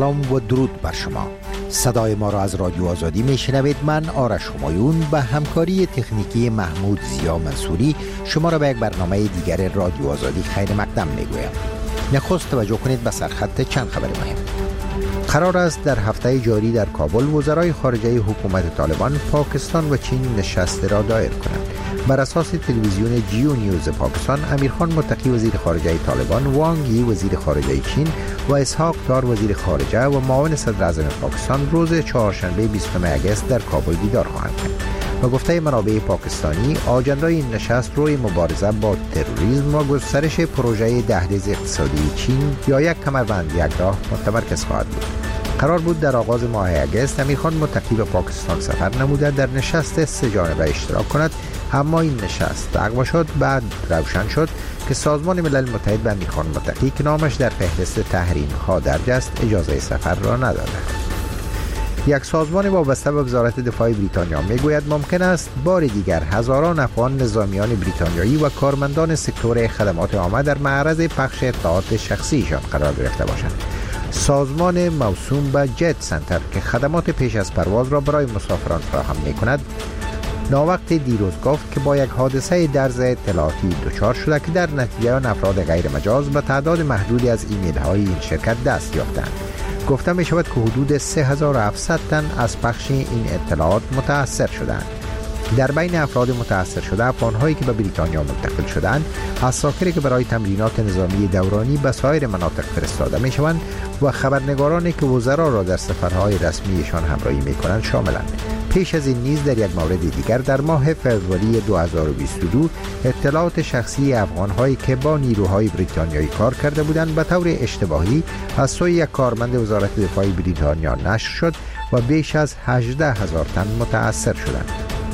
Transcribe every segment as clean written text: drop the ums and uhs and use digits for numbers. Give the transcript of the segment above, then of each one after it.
سلام و درود بر شما. صدای ما را از رادیو آزادی میشنوید. من آرش همایون به همکاری تکنیکی محمود زیا منصوری شما را به یک برنامه دیگر رادیو آزادی خیر مقدم میگویم. نخست توجه کنید به سرخط چند خبر مهم. قرار است در هفته جاری در کابل وزرای خارجه حکومت طالبان پاکستان و چین نشست را دایر کنند. بر اساس تلویزیون جیو نیوز پاکستان، امیرخان متقی وزیر خارجه طالبان، وانگ یی وزیر خارجه چین و اسحاق دار وزیر خارجه و معاون صدر اعظم پاکستان روز چهارشنبه 20 اگست در کابل دیدار خواهند کرد. و گفته منابع پاکستانی، آجندای این نشست روی مبارزه با تروریسم و گسترش پروژه دهلیز اقتصادی چین یا یک کمربند یک راه متمرکز خواهد بود. قرار بود در آغاز ماه اگست امیرخان متقی به پاکستان سفر نموده در نشست سه جانبه اشتراک کند، اما این نشست لغو شد. بعد روشن شد که سازمان ملل متحد به امیرخان متقی که نامش در فهرست تحریم ها درج است اجازه سفر را نداده. یک سازمان وابسته به وزارت دفاع بریتانیا میگوید ممکن است بار دیگر هزاران افغان نظامیان بریتانیایی و کارمندان سکتور خدمات عامه در معرض پخش اطلاعات شخصیشان قرار گرفته باشند. سازمان موسوم به جت سنتر که خدمات پیش از پرواز را برای مسافران فراهم می‌کند، ناوقت دیروز گفت که با یک حادثه درز اطلاعاتی دچار شده که در نتیجه آن افراد غیر مجاز به تعداد محدودی از ایمیل های این شرکت دست یافتند. گفته می شود که حدود 3700 تن از پخش این اطلاعات متاثر شدند. در بین افراد متاثر شده افغان‌هایی که به بریتانیا منتقل شدند، عساکری که برای تمرینات نظامی دورانی به سایر مناطق فرستاده می شوند و خبرنگارانی که وزرا را در سفرهای رسمیشان همراهی می کنند شاملند. پیش از این نیز در یک مورد دیگر در ماه فوریه 2022 اطلاعات شخصی افغان‌هایی که با نیروهای بریتانیایی کار کرده بودند به طور اشتباهی از سوی یک کارمند وزارت دفاع بریتانیا نشر شد و بیش از 18,000 تن متاثر شدند.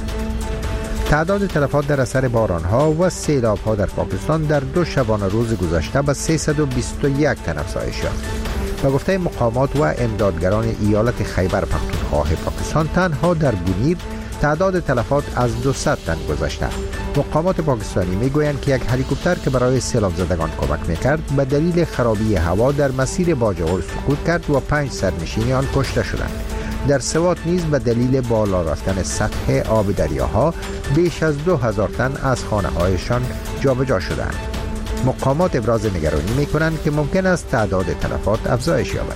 تعداد تلفات در اثر باران‌ها و سیلاب‌ها در پاکستان در 2 شبانه روز گذشته به 321 تن افزایش یافت. و گفته مقامات و امدادگران ایالت خیبر پختونخوا پاکستان، تنها در بونیر تعداد تلفات از 200 تن گذشته. مقامات پاکستانی میگویند که یک هلیکوپتر که برای سیلاب زدگان کمک میکرد به دلیل خرابی هوا در مسیر باجوړ سقوط کرد و 5 سرنشین آن کشته شدند. در سوات نیز به دلیل بالا رفتن سطح آب دریاها بیش از 2000 تن از خانه‌هایشان جابجا شدند. مقامات ابراز نگرانی می‌کنند که ممکن است تعداد تلفات افزایش یابد.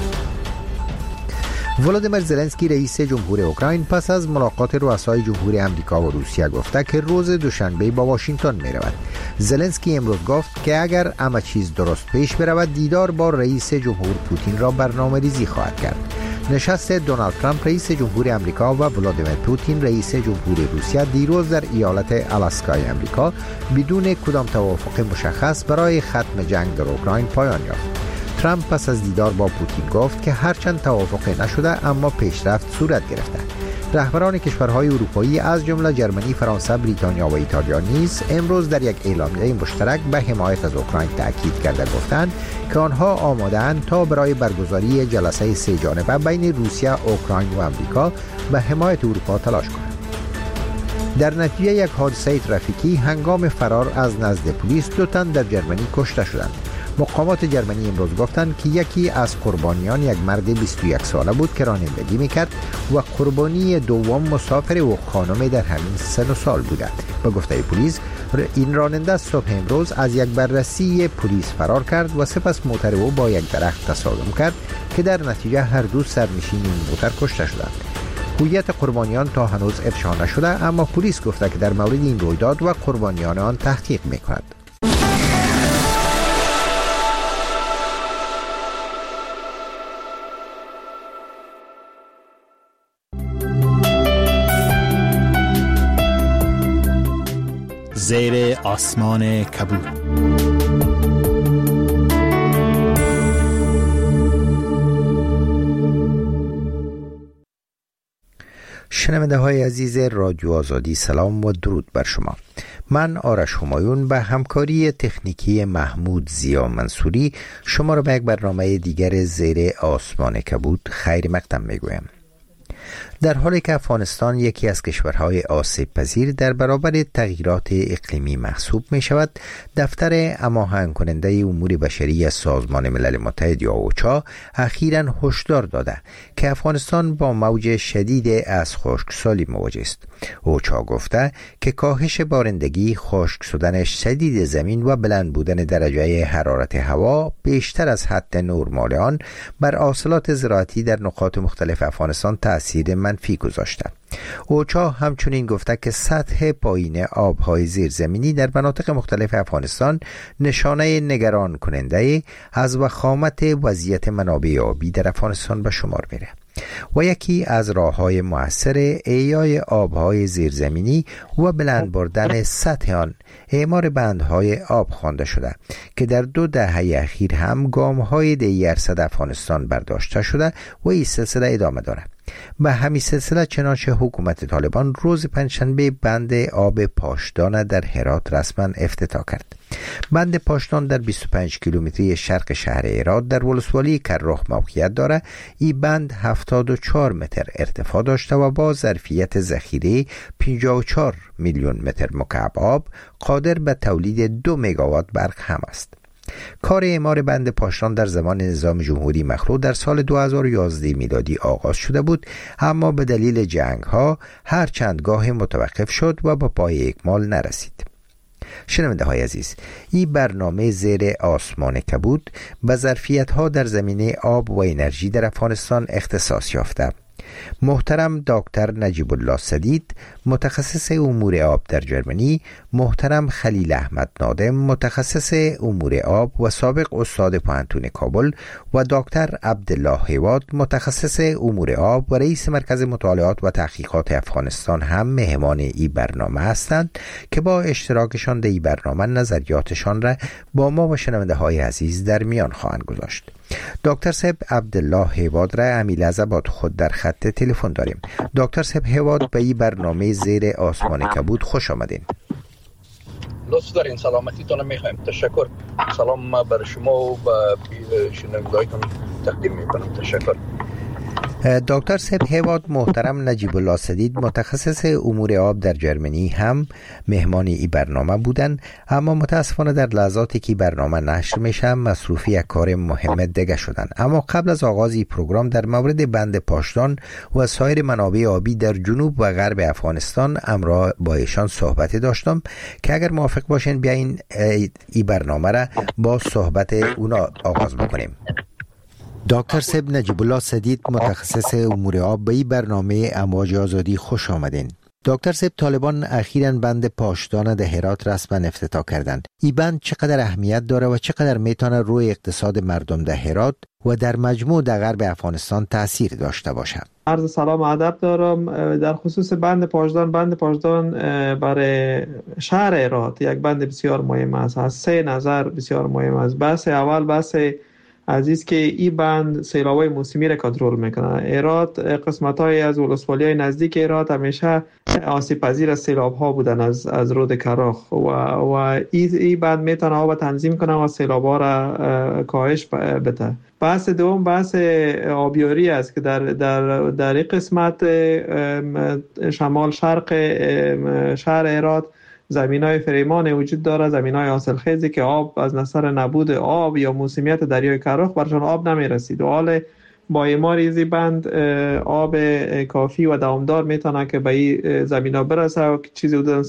ولادیمیر زلنسکی رئیس جمهور اوکراین پس از ملاقات رؤسای جمهور امریکا و روسیه گفته که روز دوشنبه با واشنگتن می‌رود. زلنسکی امروز گفت که اگر همه چیز درست پیش برود دیدار با رئیس جمهور پوتین را برنامه‌ریزی خواهد کرد. نشست دونالد ترامپ رئیس جمهور امریکا و ولادیمیر پوتین رئیس جمهور روسیه دیروز در ایالت آلاسکای امریکا بدون کدام توافق مشخص برای ختم جنگ در اوکراین پایان یافت. ترامپ پس از دیدار با پوتین گفت که هرچند توافق نشده اما پیشرفت صورت گرفته. رهبران کشورهای اروپایی از جمله جرمنی، فرانسه، بریتانیا و ایتالیا نیز امروز در یک اعلامیه مشترک به حمایت از اوکراین تاکید کرده گفتند که آنها آماده‌اند تا برای برگزاری جلسه 3 جانبه بین روسیه، اوکراین و آمریکا به حمایت اروپا تلاش کنند. در نتیجه یک حادثه ترافیکی هنگام فرار از نزد پلیس 2 تن در جرمنی کشته شدند. مقامات جرمنی امروز گفتند که یکی از قربانیان یک مرد 21 ساله بود که رانندگی میکرد و قربانی دوم مسافر و خانم در همین سن و سال بوده. به گفته پلیس این راننده صبح امروز از یک بررسی پلیس فرار کرد و سپس موتر او با یک درخت تصادم کرد که در نتیجه هر دو سرنشین این موتر کشته شدند. هویت قربانیان تا هنوز افشا نشده، اما پلیس گفته که در مورد این رویداد و قربانیان آن تحقیق میکند. زیر آسمان کبود. شنونده های عزیز رادیو آزادی، سلام و درود بر شما. من آرش همایون به همکاری تکنیکی محمود زیا منصوری شما را به یک برنامه دیگر زیر آسمان کبود خیر مقدم میگویم. در حالی که افغانستان یکی از کشورهای آسیب پذیر در برابر تغییرات اقلیمی محسوب می شود، دفتر هماهنگ کننده امور بشری از سازمان ملل متحد یا اوچا اخیراً هشدار داده که افغانستان با موج شدید از خشکسالی مواجه است. اوچا گفته که کاهش بارندگی، خشک شدن شدید زمین و بلند بودن درجه حرارت هوا بیشتر از حد نرمال آن بر حاصلات زراعتی در نقاط مختلف افغانستان تأثیر منفی گذاشته. اوچا همچنین گفته که سطح پایین آبهای زیرزمینی در مناطق مختلف افغانستان نشانه نگران کننده از وخامت وضعیت منابع آبی در افغانستان به شمار میره و یکی از راه‌های مؤثر احیای آبهای زیرزمینی و بلند بردن سطح آن اعمار بندهای آب خوانده شده که در 2 دهه اخیر هم گام‌های دیرصد افغانستان برداشته شده و این سلسله ادامه دارد. به همین سلسله چنانچه حکومت طالبان روز پنجشنبه بند آب پاشدان در هرات رسما افتتاح کرد. بند پاشدان در 25 کیلومتری شرق شهر هرات در ولسوالی کرخ موقعیت دارد. این بند 74 متر ارتفاع داشته و با ظرفیت ذخیره 54 میلیون متر مکعب آب قادر به تولید 2 مگاوات برق هم است. کار اعمار بند پاشدان در زمان نظام جمهوری مخلوع در سال 2011 میلادی آغاز شده بود، اما به دلیل جنگ ها هر چند گاه متوقف شد و به پای اکمال نرسید. شنونده های عزیز، این برنامه زیر آسمان کبود به ظرفیت ها در زمینه آب و انرژی در افغانستان اختصاص یافته. محترم دکتر نجیب الله سدید، متخصص امور آب در جرمنی، محترم خلیل احمد نادم، متخصص امور آب و سابق استاد پوهنتون کابل و دکتر عبدالله هیواد، متخصص امور آب و رئیس مرکز مطالعات و تحقیقات افغانستان هم مهمان این برنامه هستند که با اشتراکشان در این برنامه نظریاتشان را با ما و شنونده های عزیز در میان خواهند گذاشت. دکتر صاحب عبدالله هیواد را امیلازه با خود در خط تلفن داریم. دکتر صاحب هیواد به این برنامه زیر آسمان کبود خوش آمدین. لطف دارین، سلامتیتون میخوایم. تشکر. سلام بر شما و به شنوندگانتون تقدیم میکنم. تشکر. دکتر صاحب هیواد، محترم نجیب الله سدید، متخصص امور آب در جرمنی هم مهمان این برنامه بودن، اما متاسفانه در لحظاتی که برنامه نشر میشه مصروفی یک کار مهم دیگه شدن. اما قبل از آغاز این پروگرام در مورد بند پاشدان و سایر منابع آبی در جنوب و غرب افغانستان امرا با ایشان صحبت داشتم که اگر موافق باشین بیاین این برنامه را با صحبت اونا آغاز بکنیم. دکتر صاحب نجیب الله سدید، متخصص امور آب، به این برنامه امواج آزادی خوش آمدین. دکتر صاحب، طالبان اخیراً بند پاشدان در هرات رسما افتتاح کردند. این بند چقدر اهمیت داره و چقدر میتونه روی اقتصاد مردم در هرات و در مجموع در غرب افغانستان تأثیر داشته باشه؟ عرض سلام و ادب دارم. در خصوص بند پاشدان برای شهر هرات یک بند بسیار مهم است. از 3 نظر بسیار مهم است. بحث اول بحث عزیز که این بند سیلاب‌های موسمی را کنترل میکنه. هرات قسمت‌های از ولسوالی‌های نزدیک هرات همیشه آسیب پذیر از سیلاب‌ها بودن از رود کراخ و این بند میتونه آب تنظیم کنه و سیلاب‌ها را کاهش بده. بحث دوم بحث آبیاری است که در این قسمت شمال شرق شهر هرات زمینای فریمان وجود داره، زمینای حاصلخیزی که آب از نظر نبود آب یا موسمیت دریای کراخ برشان آب نمیرسید و حال با اعمار این بند آب کافی و دوامدار میتونه که به این زمینا برسه و چیزی حدود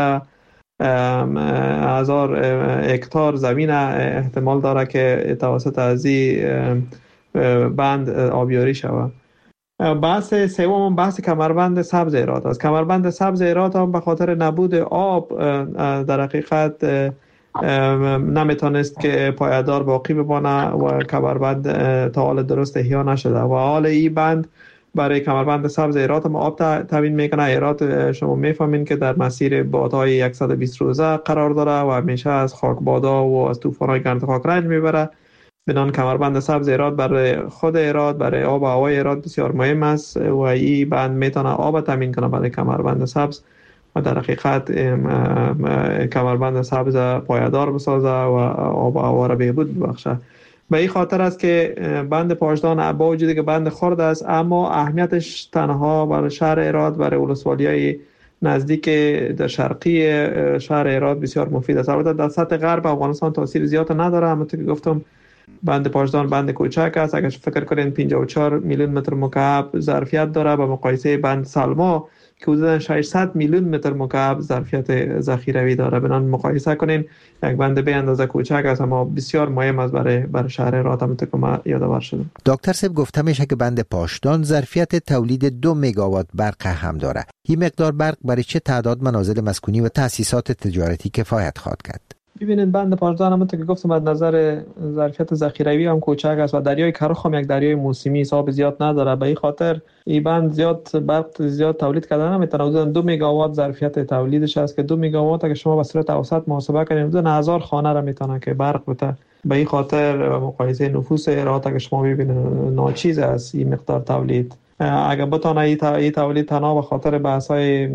13,000 هکتار زمین احتمال داره که توسط از این بند آبیاری شود. بحث سوم بحث کمربند سبز هرات است. کمربند سبز هرات هم به خاطر نبود آب در حقیقت نمیتونست که پایدار باقی بمانه و کمربند تا حال درست احیا نشده و حال این بند برای کمربند سبز هرات هم آب تامین میکنه. هرات شما میفهمین که در مسیر بادهای 120 روزه قرار داره و همیشه از خاک بادا و از طوفان‌های گرد خاک رنج میبره. بدان کمربند سبز هرات برای خود هرات، برای آب و هوای هرات بسیار مهم است و این بند میتونه آب تامین کنه برای کمربند سبز و در حقیقت کمربند سبز پایدار بسازه و آب و هوا را بهبود ببخشه. به این خاطر است که بند پاشدان با وجودی که بند خرد است اما اهمیتش تنها برای شهر هرات، برای ولسوالی‌های نزدیک در شرقی شهر هرات بسیار مفید است. البته در سطح غرب افغانستان تاثیر زیاد نداره، همونطور که گفتم بند پاشدان بند کوچک است. اگر فکر کنین 54 میلیون متر مکعب ظرفیت داره به مقایسه بند سلما که حدود 600 میلیون متر مکعب ظرفیت ذخیروی داره. بنابراین مقایسه کنین یک بند به اندازه کوچک است اما بسیار مهم است برای شهر هرات، همونطور که ما یادآور شدم. دکتر صاحب گفته میشه که بند پاشدان ظرفیت تولید 2 مگاوات برق هم داره. این مقدار برق برای چه تعداد منازل مسکونی و تأسیسات تجارتی کفایت خواهد کرد؟ ببینید بند پاشدان همونطور که گفتم از نظر ظرفیت ذخیروی هم کوچک است و دریای کرخ هم یک دریای موسمی حساب زیاد نداره. به این خاطر این بند زیاد تولید کردن نمیتونه. حدود 2 مگاوات ظرفیت تولیدش است که 2 مگاوات اگه شما به صورت اوسط محاسبه کنید حدود 1000 خانه را میتونه که برق بده. به این خاطر مقایسه نفوس هرات اگه شما ببینید ناچیز است این مقدار تولید. اگر بتونه این تولید تنها به خاطر بحث‌های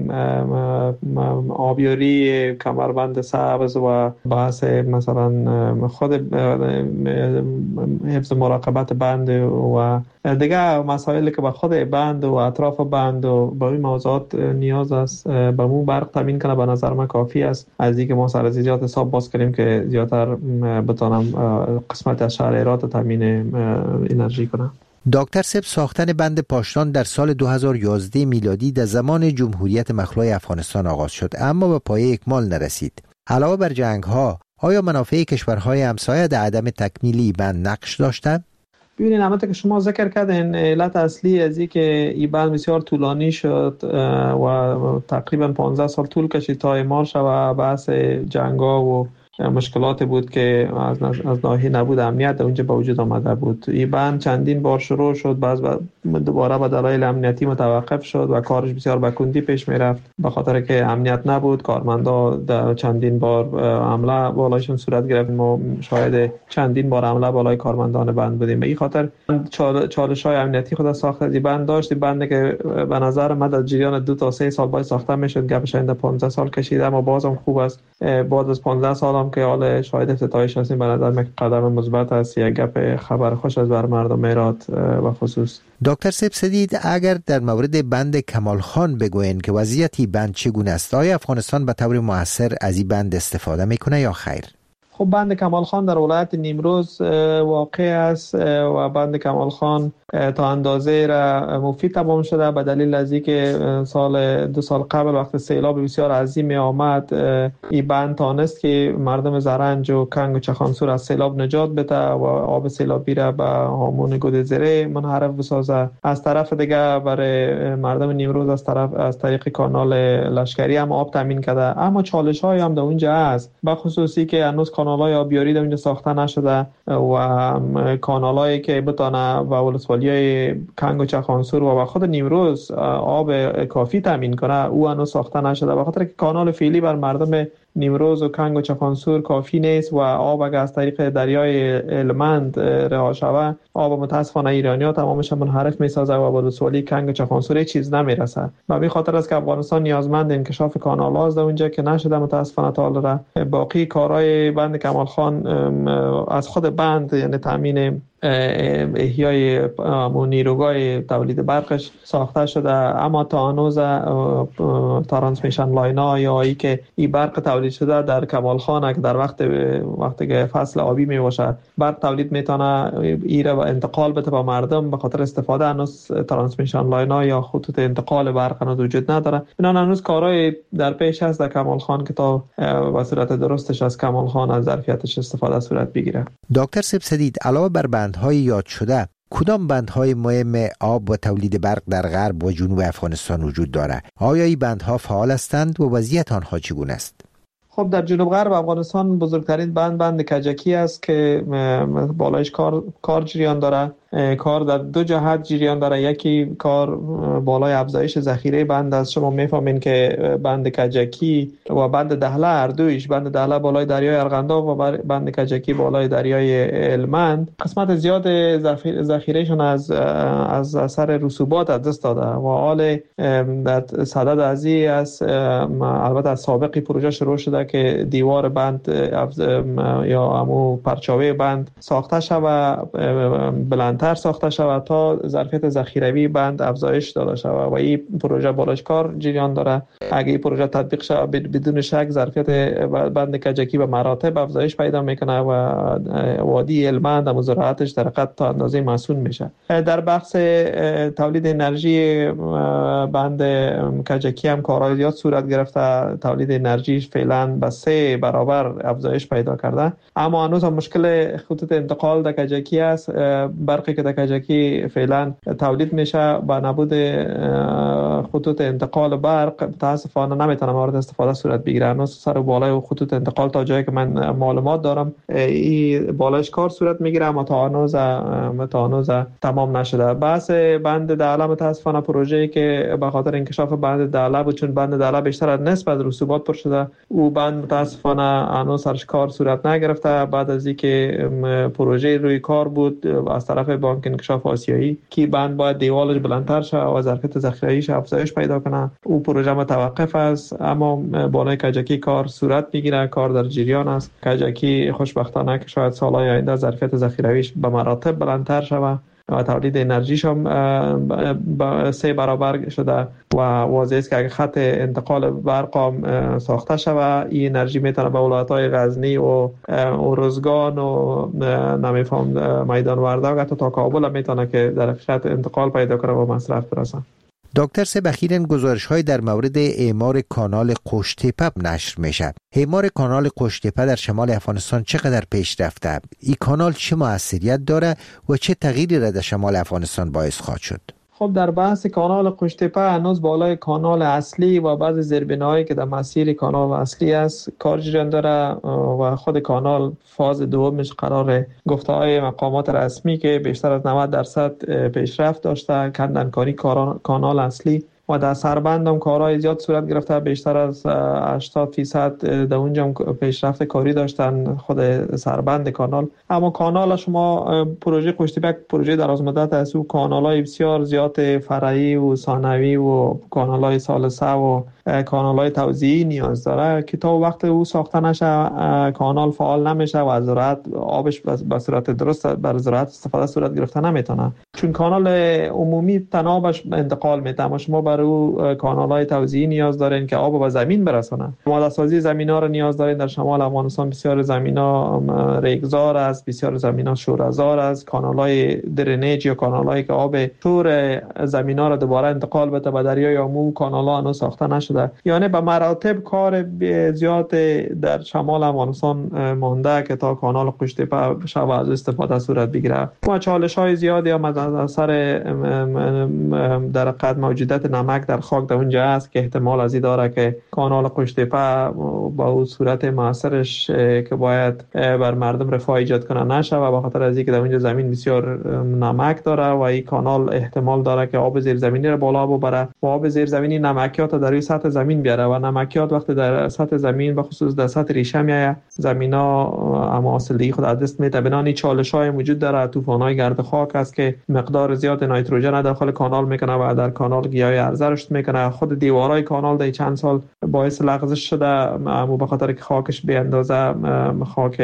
آبیاری کمربند سبز و بحث مثلا خود حفظ مراقبت بند و دیگه مسائلی که به خود بند و اطراف بند و به این موضوعات نیاز است به مو برق تامین کنه، به نظر من کافی است. از اینکه ما سر از زیاد حساب باز کنیم که زیادتر بتونم قسمت از شهر هرات تامین انرژی کنه. دکتر صاحب ساختن بند پاشدان در سال 2011 میلادی در زمان جمهوریت مخلوع افغانستان آغاز شد اما به پایه اکمال نرسید. علاوه بر جنگ‌ها آیا منافع کشورهای همسایه در عدم تکمیلی بند نقش داشتند؟ ببینید همونطور که شما ذکر کردین علت اصلی از این که این بند بسیار طولانی شد و تقریبا 15 سال طول کشید تا اعمال شود بحث جنگ‌ها و مشکلات بود که از ناحیه نبود امنیت در اونجا به وجود آمده بود. این بند چندین بار شروع شد، باز دوباره به دلایل امنیتی متوقف شد و کارش بسیار به کندی پیش میرفت به خاطر که امنیت نبود. کارمندا در چندین بار حمله بالایشون صورت گرفت. ما شاهد چندین بار حمله بالای کارمندان بند بودیم. به این خاطر چالش‌های امنیتی خود ساخت از این بند داشت. این بند که به نظر من در جریان 2 تا 3 سال باید ساخته میشد، گپش اند 15 سال کشید اما بازم خوب است. بعد از 15 سال هم که حال شاهد افتتاحش هستیم به نظر من قدم مثبت است. یک گپ خبر خوش از بر مردم هرات و خصوص. دکتر صاحب سدید اگر در مورد بند کمال خان بگوین که وضعیتی بند چگونه است؟ آیا افغانستان به طور مؤثر از این بند استفاده میکنه یا خیر؟ خب بند کمال خان در ولایت نیمروز واقع است و بند کمال خان تا اندازه را مفید تمام شده به دلیل از اینکه 2 سال قبل وقت سیلاب بسیار عظیم آمد این بند تانست که مردم زرنج و کنگ و چخانسور از سیلاب نجات بده و آب سیلابی را به هامون گودزره منحرف بسازه. از طرف دیگه برای مردم نیمروز از طریق کانال لشکری هم آب تامین کرده. اما چالش‌های هم در اونجا هست، به خصوصی که هنوز کانال‌های آبیاری در اونجا ساخته نشده و کانال‌هایی که بتونه و ولسوالیای کنگ و چخانسور و خود نیمروز آب کافی تامین کنه او هنوز ساخته نشده به خاطر که کانال فعلی بر مردم نیمروز و کنگ و چخانسور کافی نیست و آب اگر از طریق دریای هلمند رها شود آب متاسفانه ایرانی‌ها تمامش منحرف می‌سازه و به ولسوالی کنگ و چخانسور هیچ چیز نمیرسه. به همین خاطر است که افغانستان نیازمند انکشاف کانال‌ها است اونجا که نشده متاسفانه تا حالا. باقی کارهای بند کمال خان از خود بند یعنی تامین احیای نیروگاه تولید برقش ساخته شده اما تا هنوز ترانسمیشن لاینا یا ای که این برق تولید شده در کمال خان که در وقتی که فصل آبی می باشه برق تولید میتونه ایره انتقال بده به مردم. به خاطر استفاده هنوز ترانسمیشن لاینا یا خطوط انتقال برق هنوز وجود نداره. اینا هنوز کارهای در پیش هست در کمال خان که تا به صورت درستش از کمال خان از ظرفیتش استفاده صورت بگیره. دکتر صاحب سدید علاوه بر بندهای یاد شده کدام بندهای مهم آب و تولید برق در غرب و جنوب افغانستان وجود داره؟ آیا این بندها فعال هستند و وضعیت آنها چگونه است؟ خب در جنوب غرب افغانستان بزرگترین بند کجکی است که بالایش کار جریان داره. کار در دو جهت جریان داره. یکی کار بالای افزایش ذخیره بند است. شما میفهمین که بند کجکی و بند دهله هر دویش، بند دهله بالای دریای ارغنداب و بند کجکی بالای دریای هلمند، قسمت زیاد ذخیرهشون از اثر رسوبات از دست داده و حال در صدد ازی است. البته از سابقی پروژه شروع شده که دیوار بند یا همو پرچاوه بند ساخته شود، بلندتر ساخته شود تا ظرفیت ذخیروی بند افزایش داده شود و این پروژه بالاش کار جریان داره. اگه این پروژه تطبیق شود بدون شک ظرفیت بند کجکی به مراتب افزایش پیدا میکنه و وادی هلمند هم زراعتش در حقیقت تا اندازه مسئول میشه. در بخش تولید انرژی بند کجکی هم کارهای زیاد صورت گرفته. تولید انرژیش فعلا به 3 برابر افزایش پیدا کرده، اما هنوز هم مشکل خطوط انتقال در کجکی است. برقی که در کجکی فعلا تولید میشه با نبود خطوط انتقال برق متاسفانه نمیتونه مورد استفاده صورت بگیره. هنوز سر و بالای خطوط انتقال تا جایی که من معلومات دارم این بالایش کار صورت میگیره، اما تا هنوز تمام نشده. بحث بند دهله متاسفانه پروژه‌ای که به خاطر انکشاف بند دهله بود، چون بند دهله بیشتر از نصف از رسوبات پر شده، او بند متاسفانه هنوز سرش کار صورت نگرفته. بعد از اینکه پروژه روی کار بود از طرف بانک انکشاف آسیایی که بند باید دیوالش بلندتر شه و ظرفیت ذخیره‌ایش افزایش پیدا کنه، او پروژه متوقف است. اما بالای کجکی کار صورت میگیره، کار در جریان است. کجکی خوشبختانه که شاید سالهای آینده ظرفیت ذخیره‌ایش به مراتب بلندتر شود و تولید انرژیش هم 3 برابر شده و واضح است که اگه خط انتقال برق ساخته شود این انرژی میتونه به ولایت‌های غزنی و روزگان و نمیفهم میدان وردگ حتی تا کابل میتونه که در خط انتقال پیدا کنه و مصرف برسه. دکتر سب اخیراً گزارش‌های در مورد اعمار کانال قوش‌تپه نشر میشه. اعمار کانال قوش‌تپه در شمال افغانستان چقدر پیش رفته؟ این کانال چه موثریت داره و چه تغییری را در شمال افغانستان باعث خواهد شد؟ خب در بحث کانال قوش‌تپه هنوز بالای کانال اصلی و بعضی زیربناهایی که در مسیر کانال اصلی است کار جریان داره و خود کانال فاز دومش قرار گفته‌های مقامات رسمی که بیشتر از 90% پیشرفت داشته کندن کاری کانال اصلی و در سربند هم کارهای زیاد صورت گرفته. بیشتر از 80% در اونجا هم پیشرفت کاری داشتن خود سربند کانال. اما کانال شما پروژه قوش‌تپه پروژه درازمدت است و کانال‌های بسیار زیاد فرعی و ثانوی و کانال‌های ثالثه و کانال‌های توزیعی نیاز داره که تا وقت او ساخته نشه کانال فعال نمیشه و از زراعت آبش به صورت درست بر زراعت استفاده صورت گرفته نمیتونه، چون کانال عمومی تنابش انتقال میده. اما شما بر او کانال‌های توزیعی نیاز دارین که آب به زمین برسونه. ماده سازی زمینا رو نیاز دارین. در شمال افغانستان بسیار زمینا ریگزار است، بسیار زمینا شورزار است. کانال‌های درنیج یا کانال‌هایی که آب شور زمینا رو دوباره انتقال بده به دریای آمو کانال‌ها هنوز ساخته نشده. یعنی به مراتب کار زیاد در شمال افغانستان مانده که تا کانال قوش‌تپه شب از استفاده صورت بگیره. و چالش‌های زیادی هم از اثر در حقیقت موجودیت نمک در خاک در اونجا است که احتمال از این داره که کانال قوش‌تپه با اون صورت موثرش که باید بر مردم رفاه ایجاد کنه نشه و به خاطر از اینکه در اونجا زمین بسیار نمک داره و این کانال احتمال داره که آب زیرزمینی رو بالا ببره و آب زیرزمینی نمکیات در روی سطح زمین بیاره و نمکیات وقتی در سطح زمین به خصوص در سطح ریشه میایه زمینا اما اصلی خود از دست میده. بنانی چالش‌های وجود داره. طوفان‌های گرد خاک است که مقدار زیاد نیتروژن داخل کانال میکنه و در کانال گیاه عرضه رشد میکنه. خود دیوارهای کانال در چند سال باعث لغزش شده اما به خاطر که خاکش به اندازه خاک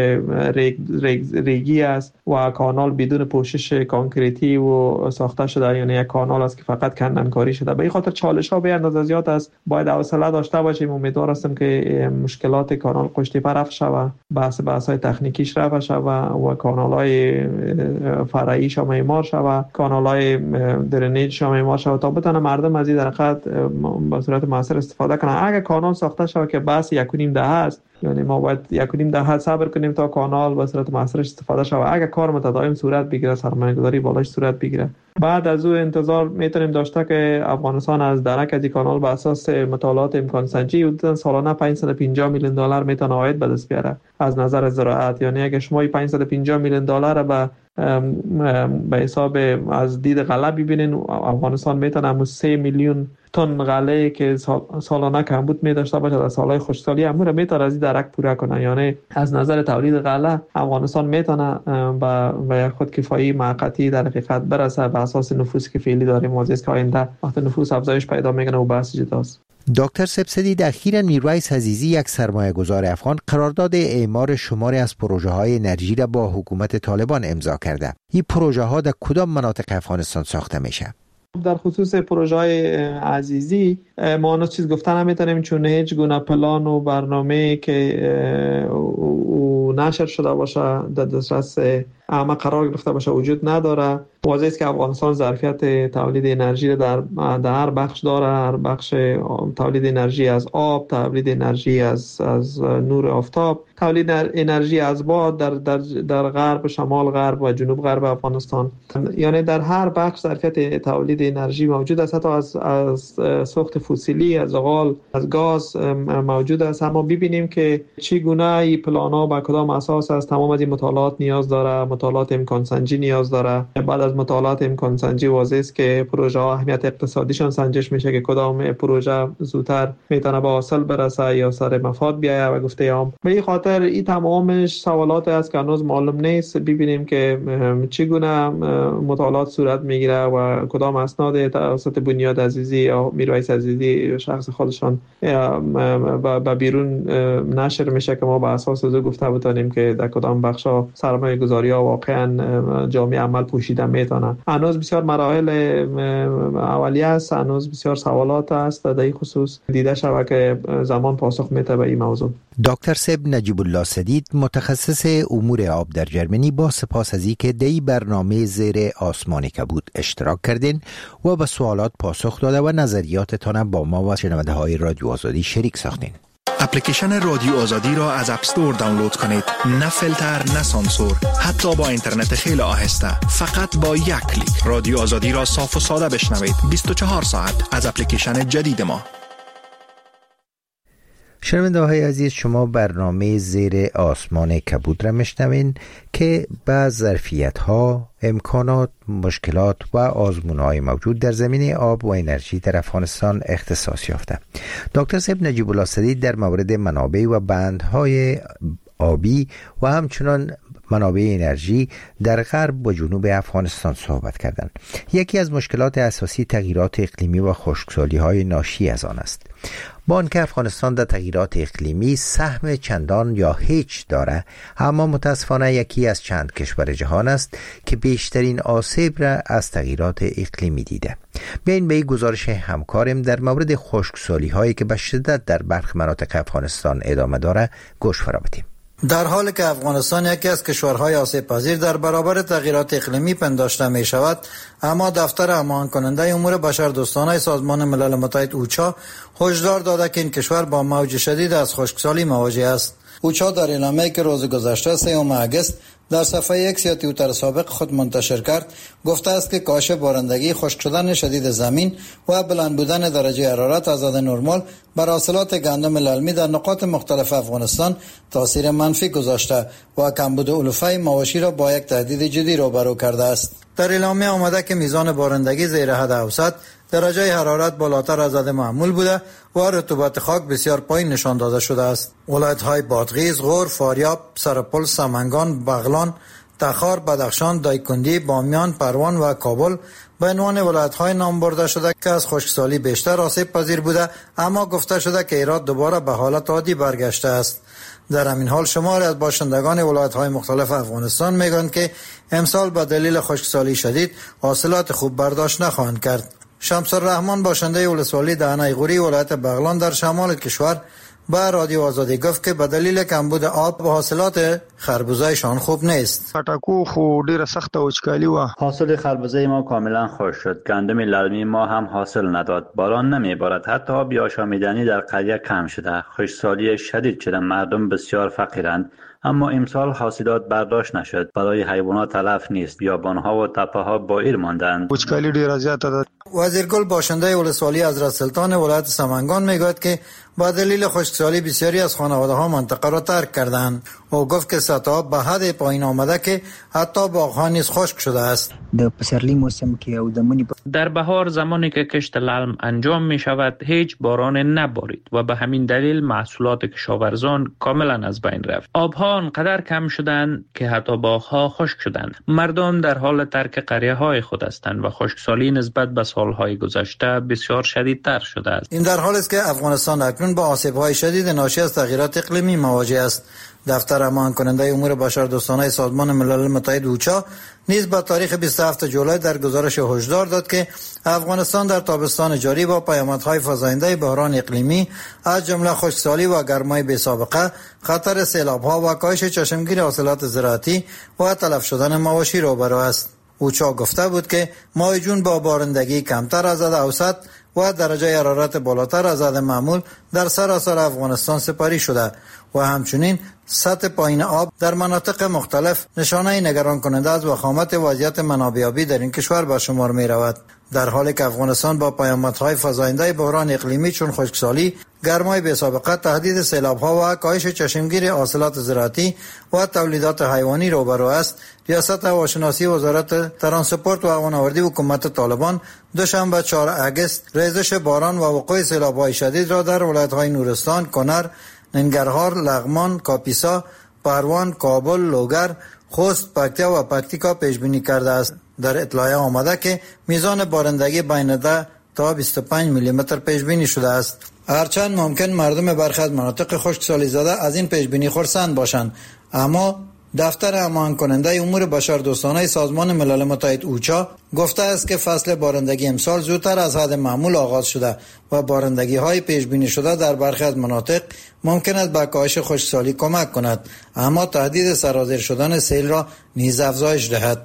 ریگی است و کانال بدون پوشش کانکریتی و ساخته شده، یعنی یک کانال است که فقط کندنکاری شده. به این خاطر چالش‌ها به اندازه زیاد است. باید حوصله داشته باشیم. امیدوار هستم که مشکلات کانال قوش‌تپه رفع شود، بحث‌های تکنیکیش رفع شود و کانال‌های فرعیش هم اعمار شود، کانال‌های درنیج هم اعمار شود تا بتونه مردم از این درقت به صورت موثر استفاده کنه. اگه کانال ساخته شود که بس 1.5 دهه است، یعنی ما باید 1.5 دهه صبر کنیم تا کانال به صورت موثر استفاده شود. اگه کار متداوم صورت بگیره، سرمایه‌گذاری بالاش صورت بگیره، بعد از او انتظار میتونیم داشته که افغانستان از درک از این کانال به اساس مطالعات امکان سنجی حدوداً سالانه 550 میلیون دلار میتونه عاید به دست بیاره از نظر زراعت. یعنی اگه شما 550 میلیون دلار به به حساب از دید غله ببینین افغانستان میتونه 3 میلیون تن غله که سالانه کمبود می داشته باشه در سالهای خشکسالی امور میتونه از این درک پوره کنه. یعنی از نظر تولید غله افغانستان میتونه به خودکفایی موقتی در حقیقت برسه به اساس نفوسی که فعلی داریم. واضحه است که آینده وقتی نفوس افزایش پیدا میکنه و بحث جداست. دکتر سبسدی، اخیراً میرویس عزیزی یک سرمایه‌گذار افغان قرارداد اعمار شماری از پروژه‌های انرژی را با حکومت طالبان امضا کرده. این پروژه‌ها در کدام مناطق افغانستان ساخته میشه؟ در خصوص پروژه‌های عزیزی ما هنوز چیز گفتن نمیتونیم، چون هیچ گونه پلان و برنامه که نشر شده باشه در دسترس همه قرار گرفته باشه وجود نداره. واضحه است که افغانستان ظرفیت تولید انرژی در هر بخش داره. هر بخش تولید انرژی از آب، تولید انرژی از نور آفتاب، تولید انرژی از باد در غرب، شمال غرب و جنوب غرب افغانستان. یعنی در هر بخش ظرفیت تولید انرژی موجود است. حتی از سوخت فسیلی، از غال، از گاز موجود است. اما ببینیم که چگونه این پلان‌ها با کدام اساس است. تمام از این مطالعات نیاز داره، مطالعات امکان سنجی نیاز داره. بعد از مطالعات امکان سنجی واضحه است که پروژه ها اهمیت اقتصادیشان سنجش میشه که کدام پروژه زودتر میتونه به حاصل برسه یا سر مفاد بیایه و گفته هم. به این خاطر این تمامش سوالات است که هنوز معلوم نیست. ببینیم که چگونه مطالعات صورت میگیره و کدام اسناد توسط بنیاد عزیزی یا میرویس عزیزی شخص خودشان به بیرون نشر میشه که ما به اساس از گفته بتونیم که در کدام بخشا سرمایه گذاری ها واقعا جامعه عمل پوشیده میتونه. هنوز بسیار مراحل اولیه است، هنوز بسیار سوالات است در این خصوص. دیده شود که زمان پاسخ میده به این موضوع. دکتر سب نجیب الله سدید، متخصص امور آب در جرمنی، با سپاس از اینکه در این برنامه زیر آسمان کبود اشتراک کردین و به سوالات پاسخ داده و نظریاتتان با ما و شنونده های رادیو آزادی شریک ساختین. اپلیکیشن رادیو آزادی را از اپ استور دانلود کنید. نه فیلتر، نه سانسور، حتی با اینترنت خیلی آهسته. فقط با یک کلیک رادیو آزادی را صاف و ساده بشنوید. 24 ساعت از اپلیکیشن جدید ما. شنونده های عزیز، شما برنامه زیر آسمان کبود را میشنوین که به ظرفیت ها، امکانات، مشکلات و آزمون های موجود در زمینه آب و انرژی در افغانستان اختصاص یافته. دکتر سب نجیب الله سدید در مورد منابع و بندهای آبی و همچنان منابع انرژی در غرب و جنوب افغانستان صحبت کردند. یکی از مشکلات اساسی تغییرات اقلیمی و خشکسالی های ناشی از آن است. با آنکه افغانستان در تغییرات اقلیمی سهم چندان یا هیچ داره، اما متاسفانه یکی از چند کشور جهان است که بیشترین آسیب را از تغییرات اقلیمی دیده. بیاین به این گزارش همکارم در مورد خشکسالی هایی که به شدت در برخی مناطق افغانستان ادامه داره گوش فرا بدیم. در حالی که افغانستان یکی از کشورهای آسیب پذیر در برابر تغییرات اقلیمی پنداشته می شود، اما دفتر هماهنگ کننده امور بشردوستانه سازمان ملل متحد اوچا هشدار داده که این کشور با موج شدید از خشکسالی مواجه است. اوچا در اعلامیه‌ای که روز گذشته 3 آگوست در صفحه X یا توییتر سابق خود منتشر کرد گفته است که کاهش بارندگی، خشک شدن شدید زمین و بلند بودن درجه حرارت از حد نرمال بر حاصلات گندم للمی در نقاط مختلف افغانستان تاثیر منفی گذاشته و کمبود علوفه مواشی را با یک تهدید جدی روبرو کرده است. در اعلامیه آمده که میزان بارندگی زیر حد اوسط، درجه حرارت بالاتر از حد معمول بوده و رطوبت خاک بسیار پایین نشان داده شده است. ولایت‌های بادغیس، غور، فاریاب، سرپل، سمنگان، بغلان، تخار، بدخشان، دایکندی، بامیان، پروان و کابل به عنوان ولایت‌های نام برده شده که از خشکسالی بیشتر آسیب پذیر بوده، اما گفته شده که هرات دوباره به حالت عادی برگشته است. در همین حال شماری از باشندگان ولایت‌های مختلف افغانستان میگویند که امسال به دلیل خشکسالی شدید حاصلات خوب برداشت نخواهند کرد. شمس الرحمن باشنده ولسوالی دهنه غوری ولایت بغلان در شمال کشور با رادیو آزادی گفت که به دلیل کمبود آب و حاصلات خربوزه‌شان خوب نیست. پټکو خو ډیره سخت وچکالي و. حاصل خربوزه ما کاملا خشک شد. گندم للمی ما هم حاصل نداد. باران نمیبارد. حتی آب آشامیدنی در قریه کم شده. خشکسالی شدید شده. مردم بسیار فقیرند. اما امسال حاصلات برداشت نشد. برای حیوانات تلف نیست. بیابان‌ها و تپه‌ها بایر ماندند. وچکالي ډیره زیاته ده. وزیرگل باشنده ولسوالی حضرت سلطان ولایت سمنگان میگوید که با دلیل خشکسالی بسیاری از خانواده ها منطقه را ترک کردند. او گفت که سطح آب به حد پایین آمده که حتی باغ‌ها نیز خشک شده است. در بهار زمانی که کشت للم انجام می شود هیچ باران نبارید و به همین دلیل محصولات کشاورزان کاملا از بین رفت. آبها انقدر کم شدند که حتی باغ‌ها خشک شدند. مردم در حال ترک قریه‌های خود هستند و خشکسالی نسبت به سالهای گذشته بسیار شدیدتر شده است. این در حالی است که افغانستان اکنون با آسیب‌های شدید ناشی از تغییرات اقلیمی مواجه است. دفتر امان کننده امور بشردوستانه سازمان ملل متحد اوچا نیز با تاریخ 27 جولای در گزارش هشدار داد که افغانستان در تابستان جاری با پیامدهای فزاینده بحران اقلیمی از جمله خشکسالی و گرمای بی‌سابقه، خطر سیلاب‌ها و کاهش چشمگیر حاصلات زراعتی و تلف شدن مواشی روبرو است. اوچا گفته بود که ماه جون با بارندگی کمتر از حد اوسط و درجه حرارت بالاتر از حد معمول در سراسر افغانستان سپری شده و همچنین سطح پایین آب در مناطق مختلف نشانه نگران کننده از وخامت وضعیت منابع آبی در این کشور به شمار می رود. در حالی که افغانستان با پیامدهای فزاینده بحران اقلیمی چون خشکسالی، گرمای بی‌سابقه، تهدید سیلاب‌ها و کاهش چشمگیر حاصلات زراعتی و تولیدات حیوانی روبرو است، ریاست هواشناسی وزارت ترانسپورت و هوانوردی حکومت طالبان دوشنبه 4 اگست ریزش باران و وقوع سیلاب‌های شدید را در ولایت‌های نورستان، کنر، ننگرهار، لغمان، کاپیسا، پروان، کابل، لوگر، خوست، پکتیا و پکتیکا پیش بینی کرده است. در اطلاع آمده که میزان بارندگی بین 10 تا 25 میلی متر پیش بینی شده است. هرچند ممکن مردم برخی از مناطق خشکسالی زده از این پیش بینی خرسند باشند، اما دفتر امان کننده امور بشردوستانه سازمان ملل متحد اوچا گفته است که فصل بارندگی امسال زودتر از حد معمول آغاز شده و بارندگی های پیش بینی شده در برخی از مناطق ممکن است به کاهش خشکسالی کمک کند، اما تهدید سرازیر شدن سیل را نیز افزایش دهد.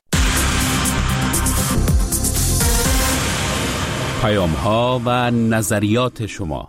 پیام ها و نظریات شما.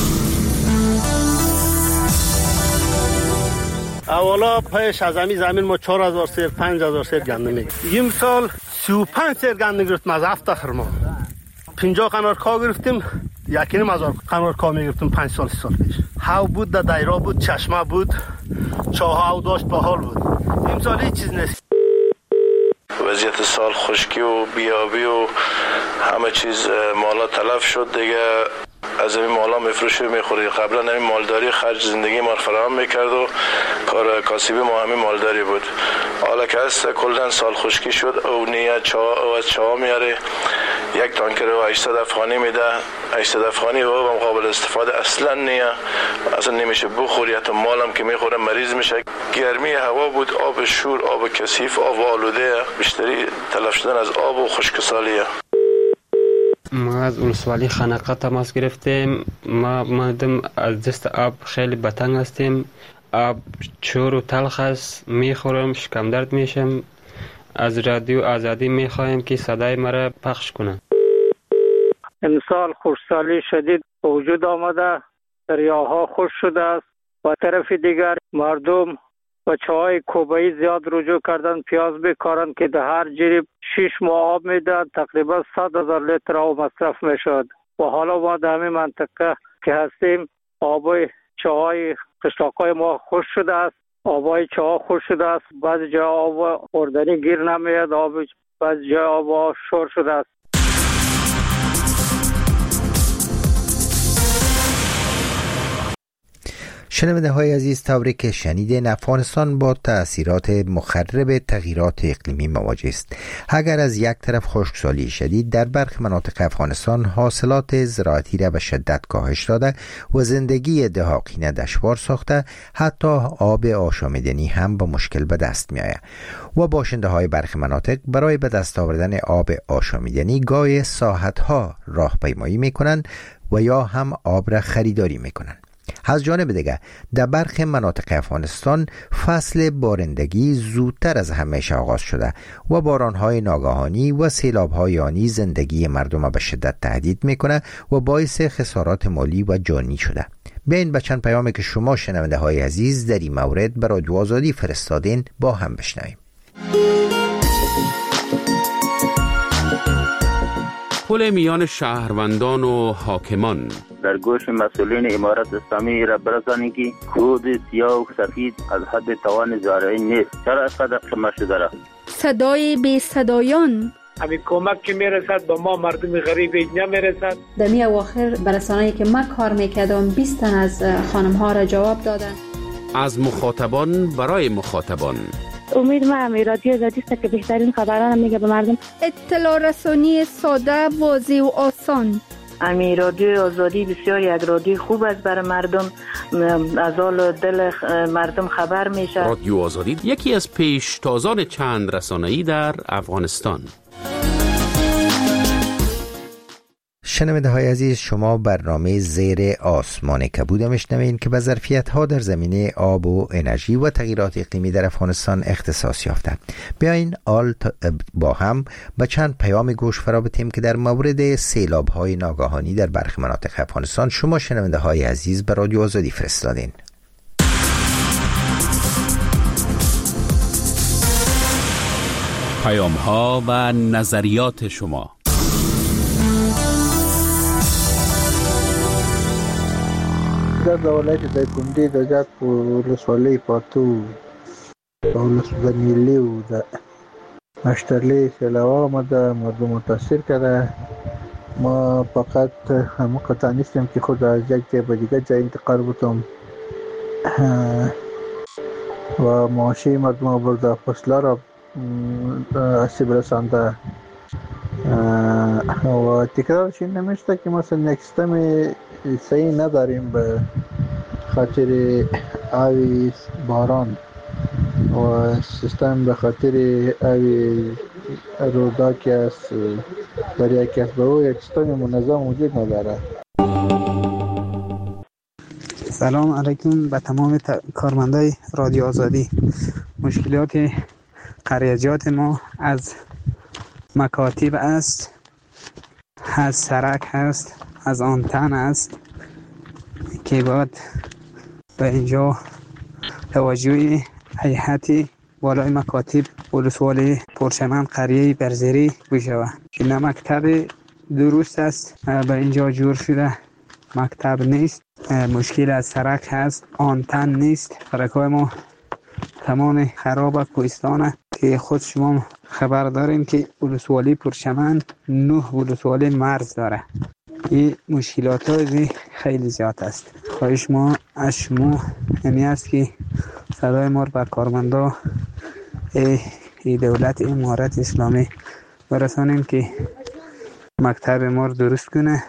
اولا پیش از زمین ما 4000 سیر 5000 سیر گندم میگیریم. این سال 35 سیر گندم گرفتیم از هفته آخر ما 50 قنار کا گرفتیم، 1,500 قنار کا میگرفتیم 5 سال 6 سال پیش. هاو بود، در دایره بود، چشمه بود، چاه داشت، به حال بود. این سال هیچ چیز نیست. وضعیت سال خشکی و بیابی و همه چیز مالا تلف شد دیگه. از این مالا میفروشه میخوری. قبلا همین مالداری خرج زندگی ما فراهم میکرد و کار کاسبی ما همین مالداری بود. حالا که هست کلن سال خشکی شد او نیه چاه میاره، یک تانکر و 800 افغانی میده. 800 افغانی و قابل استفاده اصلا نیه، اصلا نمیشه بخوری. حتی مالم که میخوره مریض میشه. گرمی هوا بود، آب شور، آب کثیف، آب آلوده، بیشتری تلف شدن از آب و خشکسالیه. ما از ولسوالی خنقه تماس گرفتیم. ما مادم از دست آب خیلی بتنگ هستیم. آب چور و تلخ است، میخورم شکم درد میشم. از رادیو آزادی میخوایم که صدای مرا پخش کنه. امسال خشکسالی شدید وجود آمده، دریاها خشک شده است. و طرف دیگر مردم و چای کوبایی زیاد رجوع کردن، پیاز بکارن که در هر جریب 6 ماه آب میدن، تقریبا 100,000 لیتر آب مصرف میشد. و حالا ما در همین منطقه که هستیم آبای چای قشلاقای ما خشک شده است، آبای چاه خشک شده است. بعضی جا آب خوردنی گیر نمیاد، بعضی جا آب شور شده است. شنونده های عزیز، طوری که شنیدین افغانستان با تأثیرات مخرب تغییرات اقلیمی مواجه است. اگر از یک طرف خشکسالی شدید در برخی مناطق افغانستان حاصلات زراعتی را به شدت کاهش داده و زندگی دهاقینه دشوار ساخته، حتی آب آشامیدنی هم با مشکل به دست می آید و باشنده های برخی مناطق برای به دست آوردن آب آشامیدنی گاهی ساعتها راهپیمایی می کنند و یا هم آب را خریداری می کنند. از جانب دیگر در برخی مناطق افغانستان فصل بارندگی زودتر از همیشه آغاز شده و بارانهای ناگهانی و سیلابهای آنی زندگی مردم به شدت تهدید میکنه و باعث خسارات مالی و جانی شده. بیاین به چند پیامی که شما شنونده های عزیز در این مورد به رادیو آزادی فرستادین با هم بشنویم. تداخل میان شهروندان و حاکمان. در گوش مسئولین امارت اسلامی را برسانید که کود سیاه و سفید از حد توان زارعی نیست. چرا اینقدر قمه شده را؟ صدای بی صدایان. همین کمک که میرسد به ما مردم غریب نمیرسد. در می اواخر برسانه‌ای که من کار میکردم 20 تن از خانم ها را جواب دادن. از مخاطبان برای مخاطبان. امید ما هم رادیو آزادی است که بهترین خبران میگه به مردم. اطلاع رسانی ساده، واضح و آسان. امی رادیو آزادی بسیار یک رادیو خوب است برای مردم، از حال دل مردم خبر میشه. رادیو آزادی یکی از پیشتازان چند رسانه‌ای در افغانستان. شنونده های عزیز، شما برنامه زیر آسمان کبود میشنوین که به ظرفیت‌ها در زمینه آب و انرژی و تغییرات اقلیمی در افغانستان اختصاص یافته. بیاین با هم به چند پیام گوش فرا بتیم که در مورد سیلاب‌های ناگهانی در برخی مناطق افغانستان شما شنونده های عزیز به رادیو آزادی فرستادین. پیام‌ها و نظریات شما. د ولایت د کونډې د جات په ولسوالۍ پاتو د ولسوالۍ و د اشترلی سیلاب آمده، مردم متاثر کرده. ما فقط قطع نیستم که خود از یک جای به دیگر جای انتقال بودم و معاشی مردم برده، فصله را آسیب رسانده و تکرارش این نمیشته که مثلا یک سیستم صحیح نداریم به خاطر آوی باران و سیستم به خاطر آوی رودا که از دریا که از به او یک سیستم منظم وجود نداره. سلام علیکم به تمام کارمندای رادیو آزادی. مشکلات قریجات ما از مکاتب است، از سرک هست، از آنتن است که باید به اینجا توجه هیئت بالای مکاتب ولسوالی پرچمن قریه برزری بشود که نه مکتب درست است به اینجا جور شده، مکتب نیست، مشکل از سرک هست، آنتن نیست. سرک‌های ما تمام خراب کوهستانه که خود شما خبر دارین که ولسوالی پرچمن 9 ولسوالی مرز داره. این مشکلات خیلی زیاد است. خواهش ما از شما یعنی است که صدای ما رو به کارمندا دولت امارت اسلامی برسانیم که مکتب ما رو درست کنه.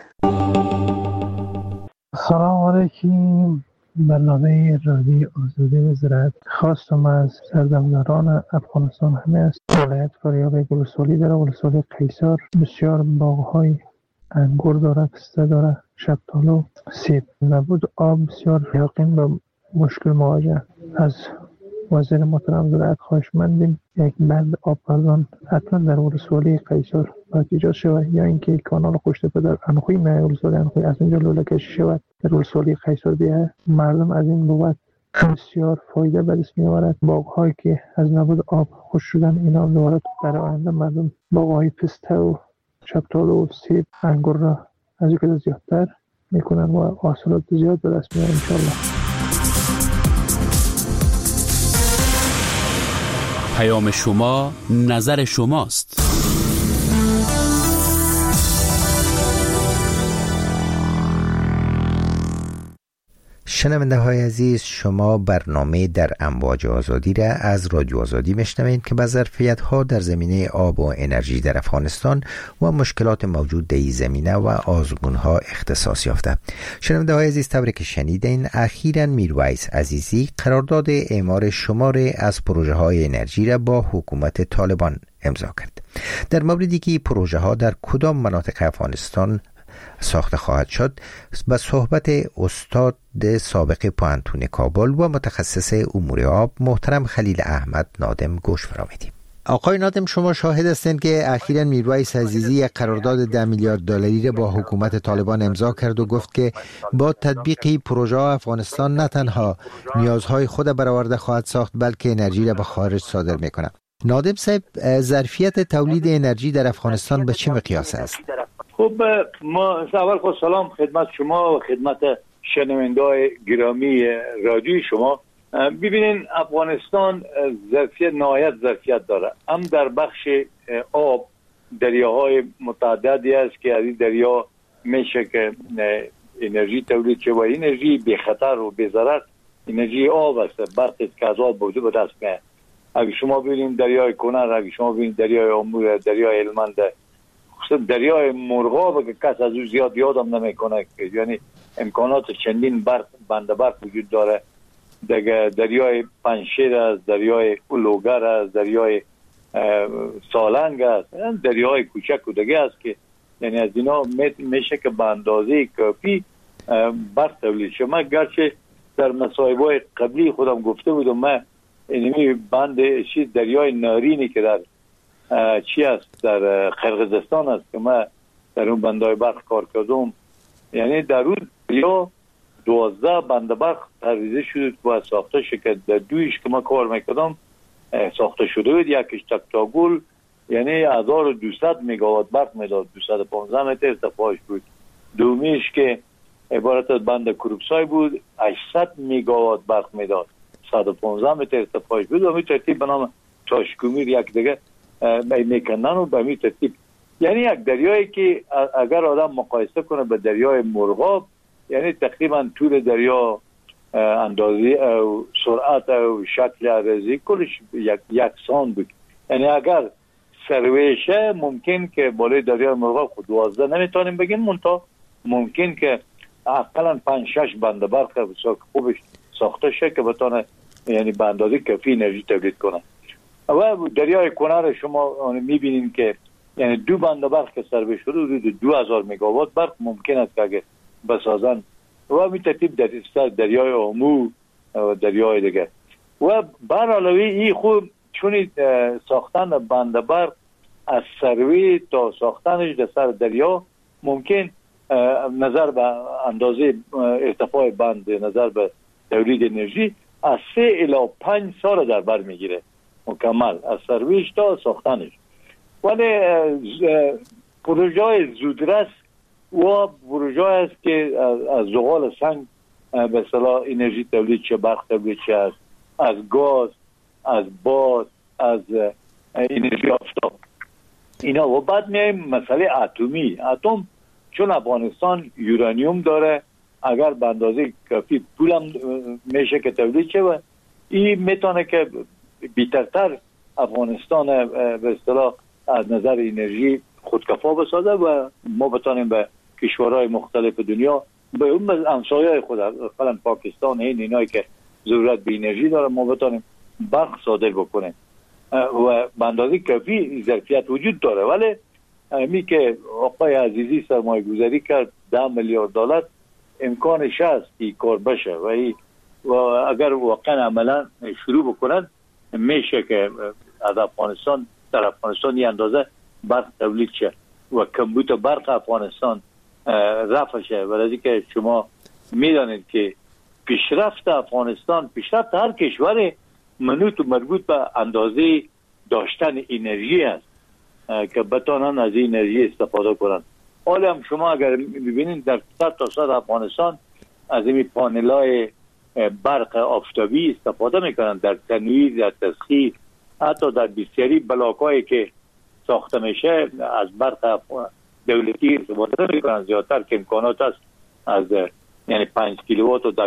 سلام علیکم. برنامه رادیو آزادی وزارت خواستم از سردمداران افغانستان همه است. ولایت فاریاب ولسوالی داره، ولسوالی قیصر بسیار باغ‌های انگور داره، پسته داره، شفتالو، سیب. نبود آب بسیار یقین به مشکل مواجه. از وزیر محترم زراعت خواهشمندیم یک بند آب پردان حتما در ولسوالی قیصر باید ایجاد شود، یا اینکه کانال خوشتپه در انخوی میای ولسوالی انخوی از اینجا لوله کشی شود در ولسوالی قیصر بیاید. مردم از این بابت بسیار فایده به دست میآورد. باغ‌هایی که از نبود آب خشک شدن اینا دوباره در آینده مردم باغ‌های پسته و شفتالو و سیب انگور را از اینکه زیادتر میکنن و حاصلات زیاد به دست میارن انشالله. پیام شما نظر شماست. شنونده های عزیز، شما برنامه در امواج آزادی را از رادیو آزادی میشنوید که به ظرفیت ها در زمینه آب و انرژی در افغانستان و مشکلات موجود در این زمینه و آزمون ها اختصاص یافته. شنونده های عزیز، طوری که شنیدین اخیراً میرویس عزیزی قرارداد اعمار شماری از پروژه های انرژی را با حکومت طالبان امضا کرد. در موردی که پروژه ها در کدام مناطق افغانستان ساخته خواهد شد با صحبت استاد سابق پوهنتون کابل و متخصص امور آب محترم خلیل احمد نادم گوش فرا میدیم. آقای نادم، شما شاهد هستند که اخیراً میرویس عزیزی یک قرارداد 10 میلیارد دلاری را با حکومت طالبان امضا کرد و گفت که با تطبیق پروژه افغانستان نه تنها نیازهای خود برآورده خواهد ساخت بلکه انرژی را به خارج صادر میکنه. نادم صاحب، ظرفیت تولید انرژی در افغانستان به چه مقیاس است؟ خب ما اول خود سلام خدمت شما و خدمت شنونده‌های گرامی رادیوی شما. ببینین افغانستان نهایت ظرفیت داره، هم در بخش آب دریاهای متعددی است که از این دریا میشه که انرژی تولید شه و انرژی بی خطر و بی ضرر انرژی آب است، برقی که از آب بوده به دست میاد. اگه شما ببینید دریای کنر، اگه شما ببینید دریای امور، دریای هلمند، خصوصا دریای مرغاب که کس از او زیاد یادم نمیکنه، یعنی امکانات چندین بند برق وجود داره. دریای پنشیر است، دریای اولوگر است، دریای سالنگ است، دریای کوچک و دیگه است که یعنی از اینا میشه که به اندازه کافی برق تولید شه. من گرچه در مصاحبه‌های قبلی خودم گفته بودم، من اینمی بند دریای نارینی که در چی است در قرقیزستان است که من در اون بندهای برق کار کردم، یعنی در اون دریا 12 بند برق تحریزه شده و ساخته شد که در دویش که من کار میکردم ساخته شده بود. یکیش تکتاگل یعنی 1200 مگاوات برق میداد، 215 متر ارتفاعش بود. دومیش که عبارت از بند کروبسای بود 800 مگاوات برق میداد، 115 متر ارتفاعش بود. و می ترتیب به نام تاشکومیر یک دیگه میکنن و به می ترتیب، یعنی یک دریایی که اگر آدم مقایسه کنه به دریای مرغاب، یعنی تقریبا طول دریا، اندازه و سرعت و شکل عرضی کلش یکسان بود. یعنی اگر سرویشه ممکن که بالای دریای مرغاب خود 12 نمیتونیم بگیم، منتها ممکن که اقلا 5-6 بند برق خوبش ساخته شه که بتونه یعنی به اندازه کافی انرژی تولید کنه. و دریای کنر شما میبینین که یعنی 2 بند برق که سرویش شده حدود 2000 مگاوات برق ممکن است که اگه بسازن. و می ترتیب در دریای آمو و دریای دیگه. و بر علاوه این خود چون ساختن بند برق از سروی تا ساختنش در سر دریا ممکن نظر به اندازه ارتفاع بند، نظر به تولید انرژی از 3 الی 5 سال در بر میگیره مکمل از سرویش تا ساختنش. ولی پروژه زودرس و پروژه است که از زغال سنگ به اصطلاح انرژی تولید شه، برق تولید شه، از گاز، از باد، از انرژی آفتاب اینا. و بعد میایم مسئله اتمی. اتم چون افغانستان یورانیوم داره، اگر به اندازه کافی پولم میشه که تولید شه و این میتونه که بیشتر افغانستان به اصطلاح از نظر انرژی خودکفا بسازه و ما بتانیم به کشورهای مختلف دنیا، به اون همسایه‌های خود مثلا پاکستان اینایی که ضرورت به انرژی داره، ما بتانیم برق صادر بکنیم و به اندازه کافی ظرفیت وجود داره. ولی می که آقای عزیزی سرمایه گذاری کرد 10 میلیارد دلار، امکانش هست که کار بشه و اگر واقعا عملا شروع بکنن میشه که از افغانستان در افغانستان یه اندازه برق تولید شه و کمبود برق افغانستان رفع شه. ولی که شما میدانید که پیشرفت افغانستان، پیشرفت هر کشور منوط و مربوط به اندازه داشتن انرژی است که بتانن از این انرژی استفاده کنن. حالا هم شما اگر ببینید در 100 تا 100 افغانستان از این پانل‌های برق آفتابی استفاده میکنن در تنویر، در تسخیر، حتی در بسیاری بلاکایی که ساخته میشه از برق دولتی استفاده میکنن. زیادتر که امکانات است از یعنی 5 کیلووات و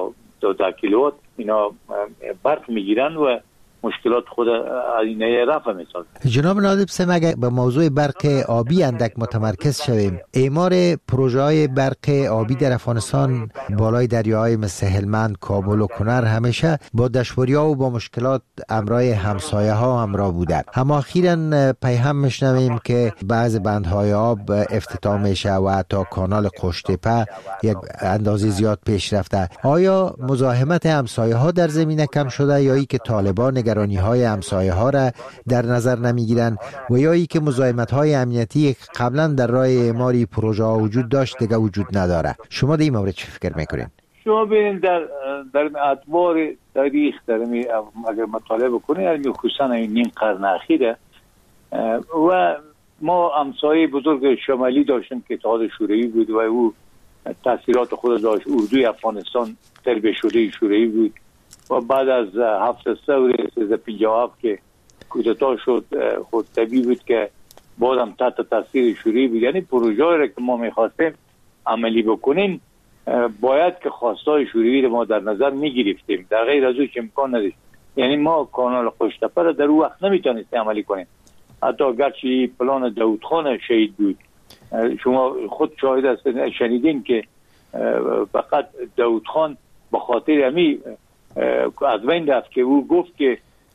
10 کیلووات اینا برق میگیرن و مشکلات خود اینه رفع میسازن. جناب نادب سم، اگر به موضوع برق آبی اندک متمرکز شویم، اعمار پروژه های برق آبی در افغانستان بالای دریاهای مثل هلمند، کابل و کنر همیشه با دشواری‌ها و با مشکلات همراه همسایه ها همراه بودند. اما اخیراً پیام میشنویم که بعض بندهای آب افتتاح میشه و حتی کانال قشتپه یک اندازه زیاد پیش رفته. آیا مزاحمت همسایه ها در زمینه کم شده یا ای که طالبان نگرانی های همسایه ها را در نظر نمیگیرن و یا ای که مزاحمت های امنیتی قبلا در راه اعماری پروژه ها وجود داشت دیگه وجود نداره؟ شما در این مورد چه فکر میکنین؟ شما ببینید در ادوار تاریخ اگر مطالعه بکنید خصوصا این نیم قرن اخیره و ما همسایه بزرگ شمالی داشتیم که اتحاد شوروی بود و او تاثیرات خود داشت. اردوی افغانستان تربیه شده شوروی بود و بعد از 7 ثور 1357 که کودتا شد خود طبیعی بود که بازم تحت تاثیر شوروی بود. یعنی پروژه‌ای را که ما می‌خواستیم عملی بکنیم باید که خواستای شوروی را ما در نظر می‌گرفتیم، در غیر از او امکان نداشت. یعنی ما کانال خوشتپه را در اون وقت نمی‌تونستیم عملی کنیم. حتی گرچه پلان داود خان شهید بود، شما خود شاهد هستید شنیدین که فقط داود خان به خاطر همی از بین رفت که او گفت که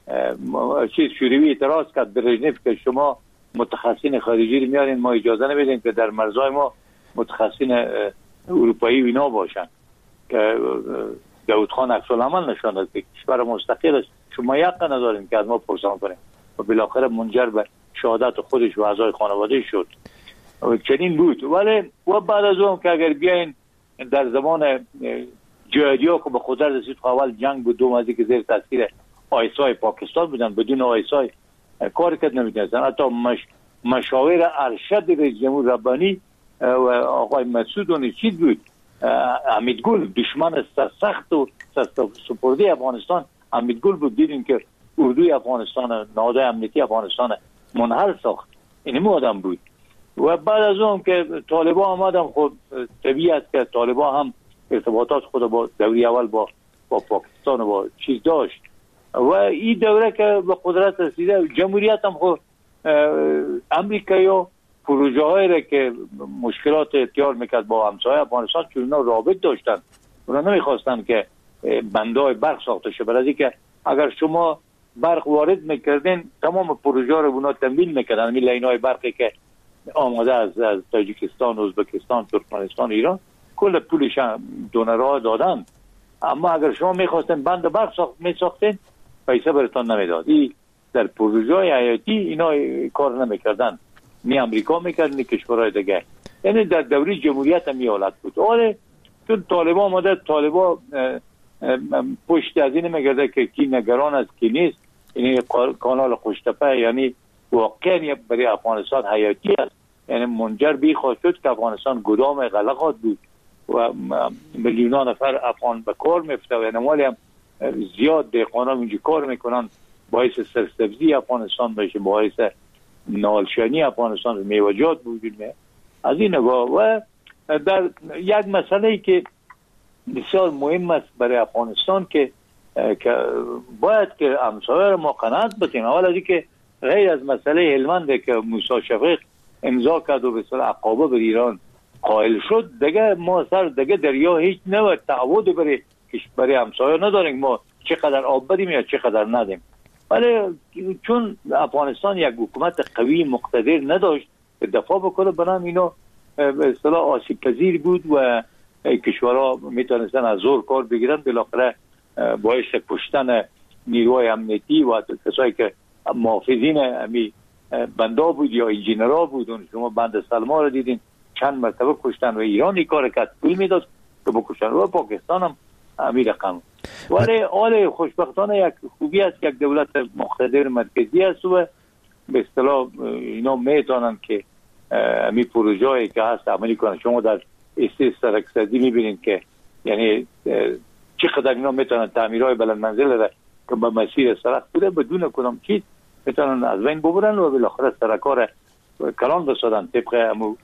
شوروی اعتراض کرد برژنف که شما متخصصین خارجی رو میارین، ما اجازه نمیدیم که در مرزهای ما متخصصین اروپایی و اینا باشن، که داود خان عکس العمل نشان داد که کشور مستقل است، شما حق ندارین که از ما پرسان کنیم و بالاخره منجر به شهادت خودش و اعضای خانواده شد. چنین بود. ولی و بعد از اون که اگر بیاین در زمان جهادی‌ها که به خودت رسید، اول جنگ بود، دوم از که زیر تاثیر آیسای پاکستان بودن، بدون آیسای کار کرد نمی‌تونستن. حتی مشاور ارشد رئیس جمهور ربانی و آقای مسعود اون چیز بود، امیدگل دشمن سخت و سپرده افغانستان امیدگل بود. دیدیم که اردوی افغانستان، نهادهای امنیتی افغانستان منحل ساخت، این آدم بود. و بعد از اون که طالبان آمدن، خود طبیعی است که طالبان هم ارتباطات خود با دوره اول با پاکستان و با چیز داشت و این دوره که به قدرت رسیده جمهوریت هم خود امریکایی پروژه هایی را که مشکلات اختیار میکرد با همسایه افغانستان، چون اینا رابط داشتن، اونا نمیخواستن که بندهای برق ساخته شه، برای اینکه اگر شما برق وارد میکردین تمام پروژه رو اونا تمویل میکردن. این لاین‌های برقی که آماده از تاجیکستان، ازبکستان، ترکمنستان، ایران، کل پولش دونرها دادن. اما اگر شما میخواستین بند برق میساختین پیسه براتون نمیداد. این در پروژه حیاتی اینا کار نمیکردن، نی امریکا میکرد نی کشورهای دیگه. یعنی در دوره جمهوریت هم حالت بود. آره چون طالبان آمده، طالبان پشت از این میگرده که کی نگران است کی نیست. این کانال خوشتپه یعنی واقعا برای افغانستان حیاتی است، یعنی منجر به خواهد شد که افغانستان گدام غلقات بود و میلیون نفر افغان به کار میفته و نمالی هم زیاد دهقانا اینجا کار میکنن، باعث سرسبزی افغانستان بشه، باعث نالشانی افغانستان میوجات وجود میاد. از این نگاه و در یک مسئله که بسیار مهم است برای افغانستان که باید که همسایه را ما قناعت بدیم. اول از اینکه غیر از مسئله هلمند که موسی شفیق امضا کرد و به اصطلاح عقابه بر ایران قائل شد، دیگه ما سر دیگه دریا هیچ نوع تعهد برای همسایه نداریم ما چقدر آب بدیم یا چقدر ندیم. ولی چون افغانستان یک حکومت قوی مقتدر نداشت که دفاع بکنه، بنام اینا به اصطلاح آسیب پذیر بود و کشورها میتونستن از زور کار بگیرن، بالاخره باعث کشتن نیروهای امنیتی و کسایی که محافظین امی بندا بود یا انجینرها بود. شما بند سلما رو دیدین چند مرتبه کشتن و ایران این کار کرد، پول میداد که بکشتن و پاکستان هم امی رقم. ولی حال خوشبختانه یک خوبی است که یک دولت مقتدر مرکزی است و به اصطلاح اینا میتونن که امی پروژه‌ای که هست عملی کنن. شما در سرکسازی میبینید که یعنی چقدر اینا میتونن تعمیرهای بلند منزل را که به مسیر سرک بوده بدون کدام چیز میتونن از بین ببرن و بالاخره سرکار کلان بسازن طبق همون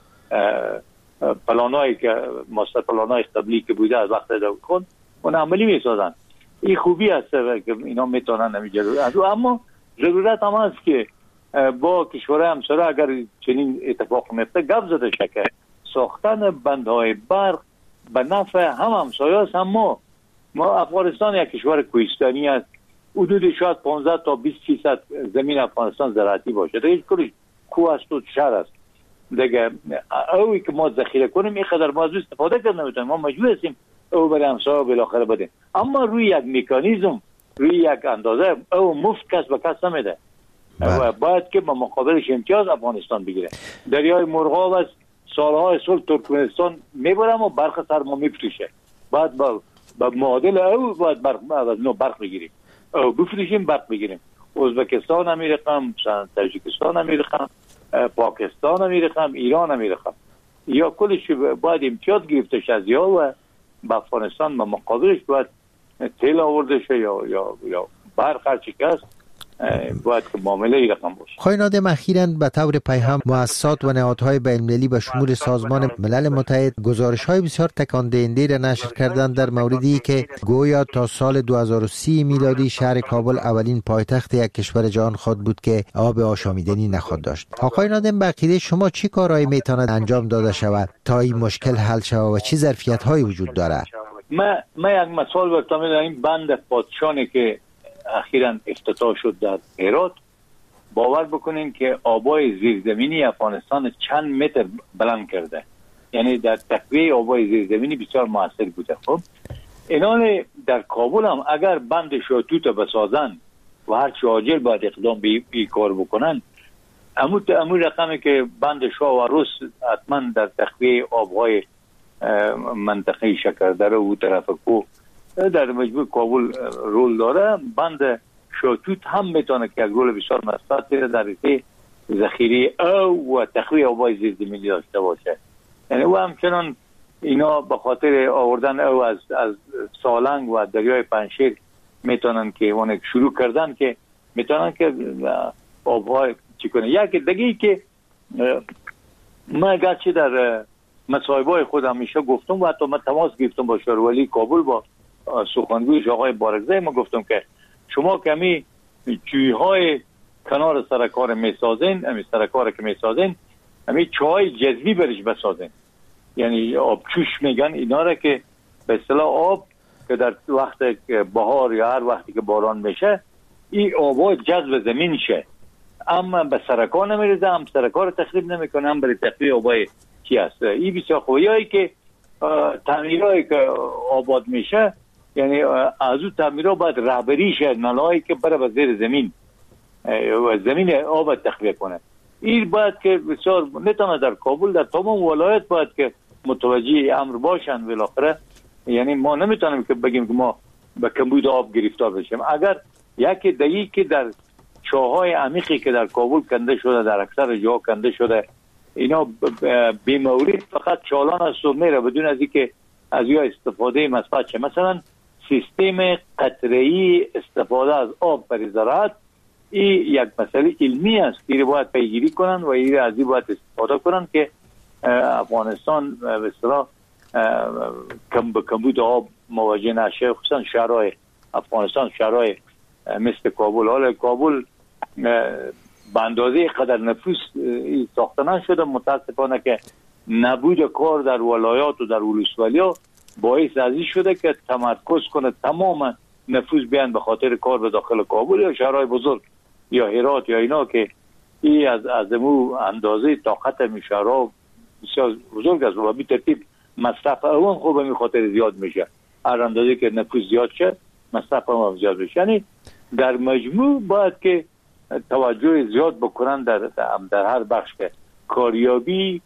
پلانایی که ماستر پلانای قبلی که بوده از وقت داود خان اون عملی میسازن. این خوبی است که اینا میتونن نمیجرد. اما ضرورت هم است که با کشورهای همسایه اگر چنین اتفاق میفته گپ زده شکه ساختن بندهای برق به نفع هم همسایه است. هم ما افغانستان یک کشور کوهستانی است، حدود شاید 15 تا 20% زمین افغانستان زراعتی باشه، دیگه کلش کوه است و شهر است دیگه. اوی که ما ذخیره کنیم اینقدر ما از استفاده کنیم نمیتونیم، ما مجبور هستیم او برای همسایه بالاخره بدیم. اما روی یک مکانیزم، روی یک اندازه او مفت کس به کس نمیده و باید که با مقابلش امتیاز افغانستان بگیره. دریای مرغاب است، سالهای صلح ترکمنستان میبرم و برق سر ما میفروشه، بعد با معادل او باید برق بگیریم او بفروشیم برق بگیریم. ازبکستان هم میرقم، تاجیکستان هم میرقم پاکستان میرخم، ایران میرخم، یا کلش باید امتیاز گرفته از یا و به افغانستان به مقابلش باید تیل آورده شه یا برق هر چی که است باید که معامله ای رقم باشه. آقای نادم، اخیراً به طور پیهام مؤسسات و نهادهای بین‌المللی به شمول سازمان ملل متحد گزارش‌های بسیار تکان‌دهنده را نشر کردند در موردی که گویا تا سال 2030 میلادی شهر کابل اولین پایتخت یک کشور جهان خواهد بود که آب آشامیدنی نخواهد داشت. آقای نادم، به عقیده شما چه کارهایی میتواند انجام داده شود تا این مشکل حل شود و چه ظرفیت‌هایی وجود دارد؟ ما یک مثال براتون می‌زنم. بند پادشانی که اخیراً افتتاح شد در هرات، باور بکنین که آبای زیرزمینی افغانستان چند متر بلند کرده، یعنی در تقویه آبای زیرزمینی بسیار موثر بوده. خب اینان در کابل هم اگر بند شاتوت بسازن و هر چه عاجل باید اقدام به کار بکنن، امو رقمی که بند شاه و روس حتما در تقویه آبهای منطقه شکردره و طرف کو در مجموع کابل رول داره، بند شاتوت هم میتونه که یک رول بسیار مثبت در رشته ذخیره او و تخویه آبای زیرزمینی داشته باشه. یعنی او همچنان اینا به خاطر آوردن او از سالنگ و دریای پنشیر میتونن که اون شروع کردن که میتونن که آبهای چی کنه. یک دیگه که من گرچه در مصاحبه‌های خودم همیشه گفتم و حتی من تماس گرفتم با شارولی کابل، با سخنگویش آقای بارکزی، ما گفتم که شما کمی جویهای کنار سرکار میسازین، همین سرکار که میسازین همین چای جذبی برش بسازین، یعنی آب چوش میگن اینا را که به اصطلاح آب که در وقت بهار یا هر وقتی که باران میشه این آبا جذب زمین شه، اما به سرکار نمیرزه، هم سرکار تخریب نمیکنه، هم برای تخریب آبای چی هست. این بسیار خوبیایی که تعمیرهایی که آباد میشه، یعنی از اون تعمیرها باید رهبری شه، نلایی که بره به زیر زمین و زمین آب تخلیه کنه. این باید که بسیار نتانه در کابل در تمام ولایت باید که متوجه امر باشن. بالاخره یعنی ما نمیتونیم که بگیم که ما به کمبود آب گرفتار بشیم. اگر یکی دیگه که در چاهای عمیقی که در کابل کنده شده، در اکثر جاها کنده شده، اینا بیمورد فقط چالان است و میره بدون از اینکه از یا استفاده مثبت شه. مثلا سیستم قطره‌ای استفاده از آب برای زراعت این یک مسئله علمی است که باید پیگیری کنن و این از این باید استفاده کنن که افغانستان به اصطلاح کمبود آب مواجه نشه. خصوصا شهرهای افغانستان، شهرهای مثل کابل، حالا کابل به اندازه قدر نفوس ساخته نشده، متاسفانه که نبود کار در ولایات و در ولسوالی‌ها باعث ازی شده که تمرکز کنه تمام نفوس بیان به خاطر کار به داخل کابل یا شهرهای بزرگ یا هرات یا اینا که این از امو اندازه طاقت می شهرها بسیار بزرگ است و به ترتیب مصرف اون خوب به خاطر زیاد میشه. هر اندازه که نفوس زیاد شه مصرف هم زیاد بشه. یعنی در مجموع باید که توجه زیاد بکنن در هر بخش که کاریابی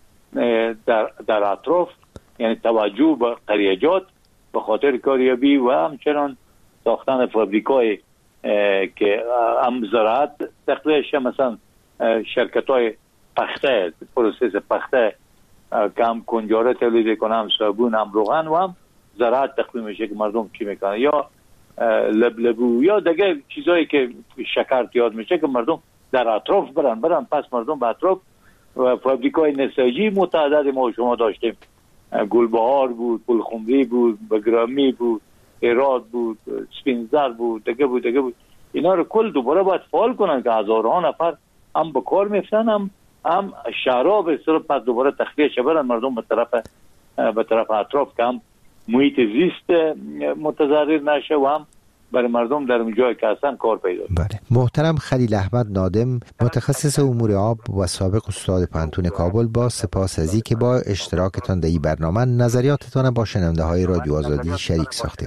در اطراف، یعنی توجه به قریجات به خاطر کاریابی و همچنان ساختن فابریکای که هم زراعت داخلش، مثلا شرکت های پخته، پروسس پخته که هم کنجاره تولید کنه، هم صابون، هم روغن و هم زراعت تقلیم میشه که مردم چی میکنه، یا لبلبو یا دیگه چیزایی که شکر تیاد میشه که مردم در اطراف برن پس مردم به اطراف و فابریکای نساجی متعدد ما شما داشتیم. گلبهار بود، پلخمری بود، بگرامی بود، هرات بود، سپینزر بود، دیگه بود. اینا رو کل دوباره باید فعال کنن که هزارها نفر هم به کار میفتن، هم شهرها به اصطلاح پس دوباره تخلیه شه برن مردم به طرف اطراف که هم محیط زیست متضرر نشه و هم برای مردم در اونجایی که هستن کار پیدا کنه. بله. محترم خلیل احمد نادم، متخصص امور آب و سابق استاد پانتون کابل، با سپاس از اینکه با اشتراکتان در این برنامه نظریاتتان با شنونده های رادیو آزادی شریک ساختید.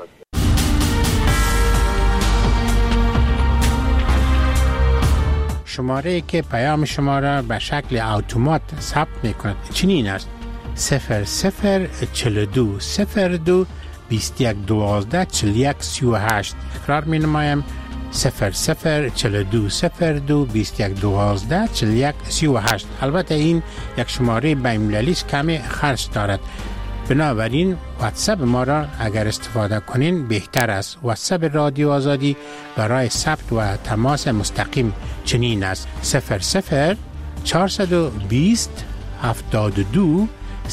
شماره که پیام شما را به شکل اتومات ثبت می‌کند چنین است: 0042 02 21 12 41 38. اقرار می نمایم 0042022112 البته این یک شماره بین‌المللی است، کمی خرج دارد. بنابراین واتساپ ما را اگر استفاده کنین بهتر است. واتساپ رادیو آزادی برای ثبت و تماس مستقیم چنین است: 00 420 72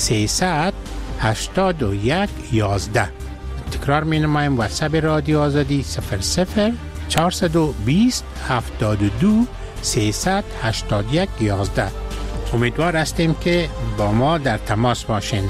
381 11. تکرار می نمایم: واتساپ رادیو آزادی 00 420 72 381 11. امیدوار هستیم که با ما در تماس باشین.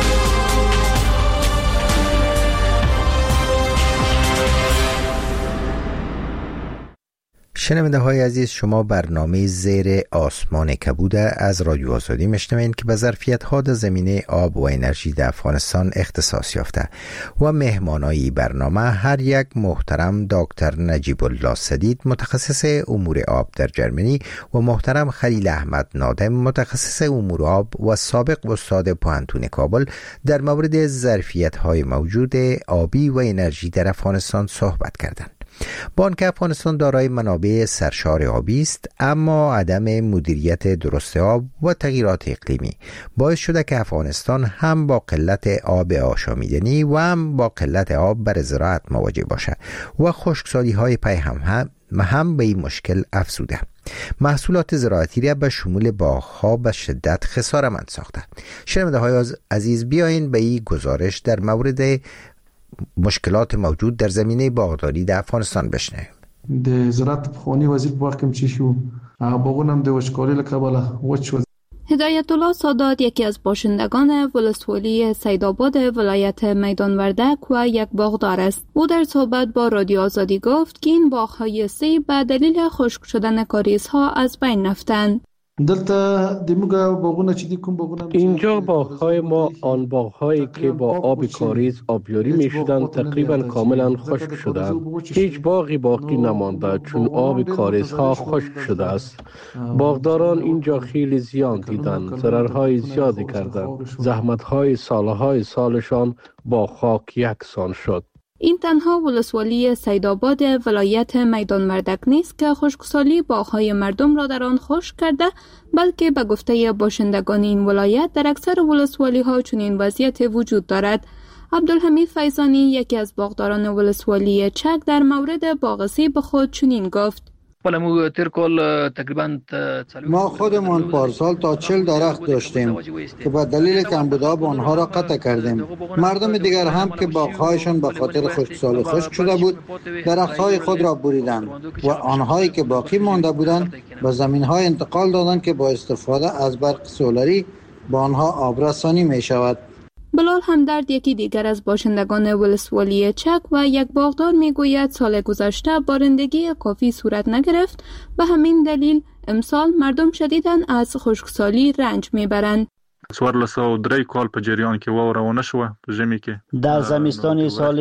شنونده های عزیز، شما برنامه زیر آسمان کبوده از رادیو آزادی میشنوین که به ظرفیت ها در زمینه آب و انرژی در افغانستان اختصاص یافته و مهمانای برنامه هر یک محترم دکتر نجیب الله سدید متخصص امور آب در جرمنی و محترم خلیل احمد نادم متخصص امور آب و سابق استاد پوهنتون کابل در مورد ظرفیت های موجود آبی و انرژی در افغانستان صحبت کردند. با آنکه افغانستان دارای منابع سرشار آبی است، اما عدم مدیریت درست آب و تغییرات اقلیمی باعث شده که افغانستان هم با قلت آب آشامیدنی و هم با قلت آب برای زراعت مواجه باشد و خشکسالی های پی هم به این مشکل افزوده. محصولات زراعتی را به شمول باغ‌ها به شدت خساره‌مند ساخته. شنونده های عزیز، بیاین به این گزارش در مورد مشکلات موجود در زمینه باغداری در افغانستان بشنویم. د زراعت پخوانی وزیر په وخت کې چې شو باغونه هم د وچکالۍ له کبله وچ شو. هدایت الله سادات یکی از باشندگان ولسوالی سیدآباد ولایت میدان وردک و یک باغدار است. او در صحبت با رادیو آزادی گفت که این باغ‌های سیب به دلیل خشک شدن کاریزها از بین رفتند. اینجا باغ‌های ما آن باغ‌هایی که با آب کاریز آبیاری می‌شدند تقریباً کاملاً خشک شدند. هیچ باغی باقی نمانده چون آب کاریزها خشک شده است. باغداران اینجا خیلی زیان دیدند، ضررهای زیادی کردند. زحمت‌های سالشان با خاک یکسان شد. این تنها ولسوالی سیدآباد ولایت میدان وردک نیست که خشکسالی باغ‌های مردم را در آن خشک کرده، بلکه به گفته باشندگان این ولایت در اکثر ولسوالی‌ها چنین وضعیت وجود دارد. عبدالحمید فیضانی یکی از باغداران ولسوالی چک در مورد باغ سیب خود چنین گفت: ما خودمان پارسال تا 40 درخت داشتیم که با دلیل کمبود آب آنها را قطع کردیم. مردم دیگر هم که باغ‌هایشان به خاطر خشکسالی خشک شده بود درخت‌های خود را بریدند و آنهایی که باقی مانده بودند به زمین‌های انتقال دادند که با استفاده از برق سولری با آنها آبرسانی می‌شود. بلال همدرد یکی دیگر از باشندگان ولسوالی چک و یک باغدار میگوید سال گذشته بارندگی کافی صورت نگرفت، به همین دلیل امسال مردم شدیداً از خشکسالی رنج میبرند. 1403 کال په جریان کې واوره ونه شوه په ژمي کې. در زمستان سال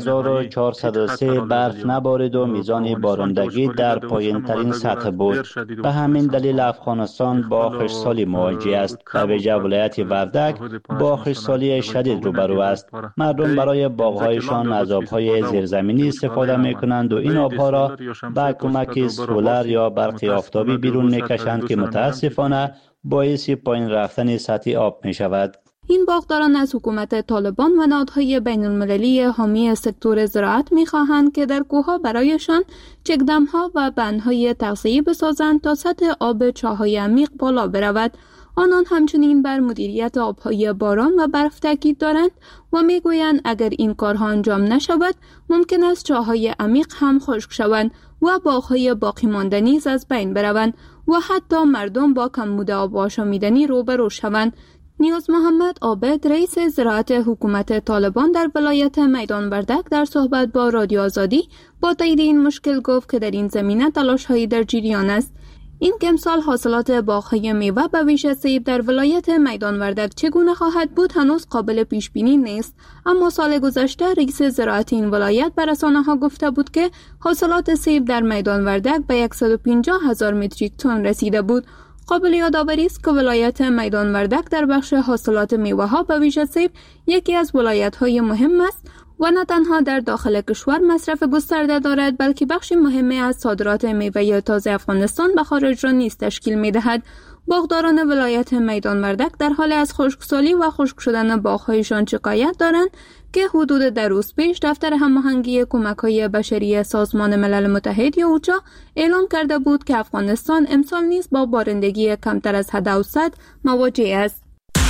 1403 برف نبارید و میزان بارندگی در پایین ترین سطح بود. به همین دلیل افغانستان با خشکسالی مواجه است. در ویژه ولایت وردک با خشکسالی شدید روبرو است. مردم برای باغ‌هایشان از آب‌های زیرزمینی استفاده می‌کنند و این آب‌ها را با کمک سولر یا برق آفتابی بیرون می‌کشند که متأسفانه باعث پایین رفتن سطح آب می شود. این باغداران از حکومت طالبان و نهادهای بین المللی حامی سکتور زراعت می خواهند که در کوهها برایشان چکدم‌ها و بندهای تغذیه‌ای بسازند تا سطح آب چاه‌های عمیق بالا برود. آنان همچنین بر مدیریت آبهای باران و برف تاکید دارند و میگویند اگر این کارها انجام نشود ممکن است چاه‌های عمیق هم خشک شوند و باغ‌های باقی مانده نیز از بین بروند و حتی مردم با کمبود آب آشامیدنی روبرو شوند. نیاز محمد عابد رئیس زراعت حکومت طالبان در ولایت میدان وردک در صحبت با رادیو آزادی با تایید این مشکل گفت که در این زمینه تلاش‌هایی در جریان است. این که امسال حاصلات باغ‌های میوه به ویژه سیب در ولایت میدان وردک چگونه خواهد بود هنوز قابل پیش بینی نیست، اما سال گذشته رئیس زراعت این ولایت به رسانه‌ها گفته بود که حاصلات سیب در میدان وردک به 150,000 متریک تن رسیده بود. قابل یادآوری است که ولایت میدان وردک در بخش حاصلات میوه‌ها به ویژه سیب یکی از ولایت‌های مهم است و نه تنها در داخل کشور مصرف گسترده دارد بلکه بخش مهمی از صادرات میوه تازه افغانستان به خارج را نیز تشکیل می‌دهد. باغداران ولایت میدان وردک در حال از خشکسالی و خشک شدن باغ‌هایشان شکایت دارند که حدود 2 روز پیش دفتر هماهنگی کمک‌های بشری سازمان ملل متحد یا اوچا اعلام کرده بود که افغانستان امسال نیز با بارندگی کمتر از حد اوسط مواجه است.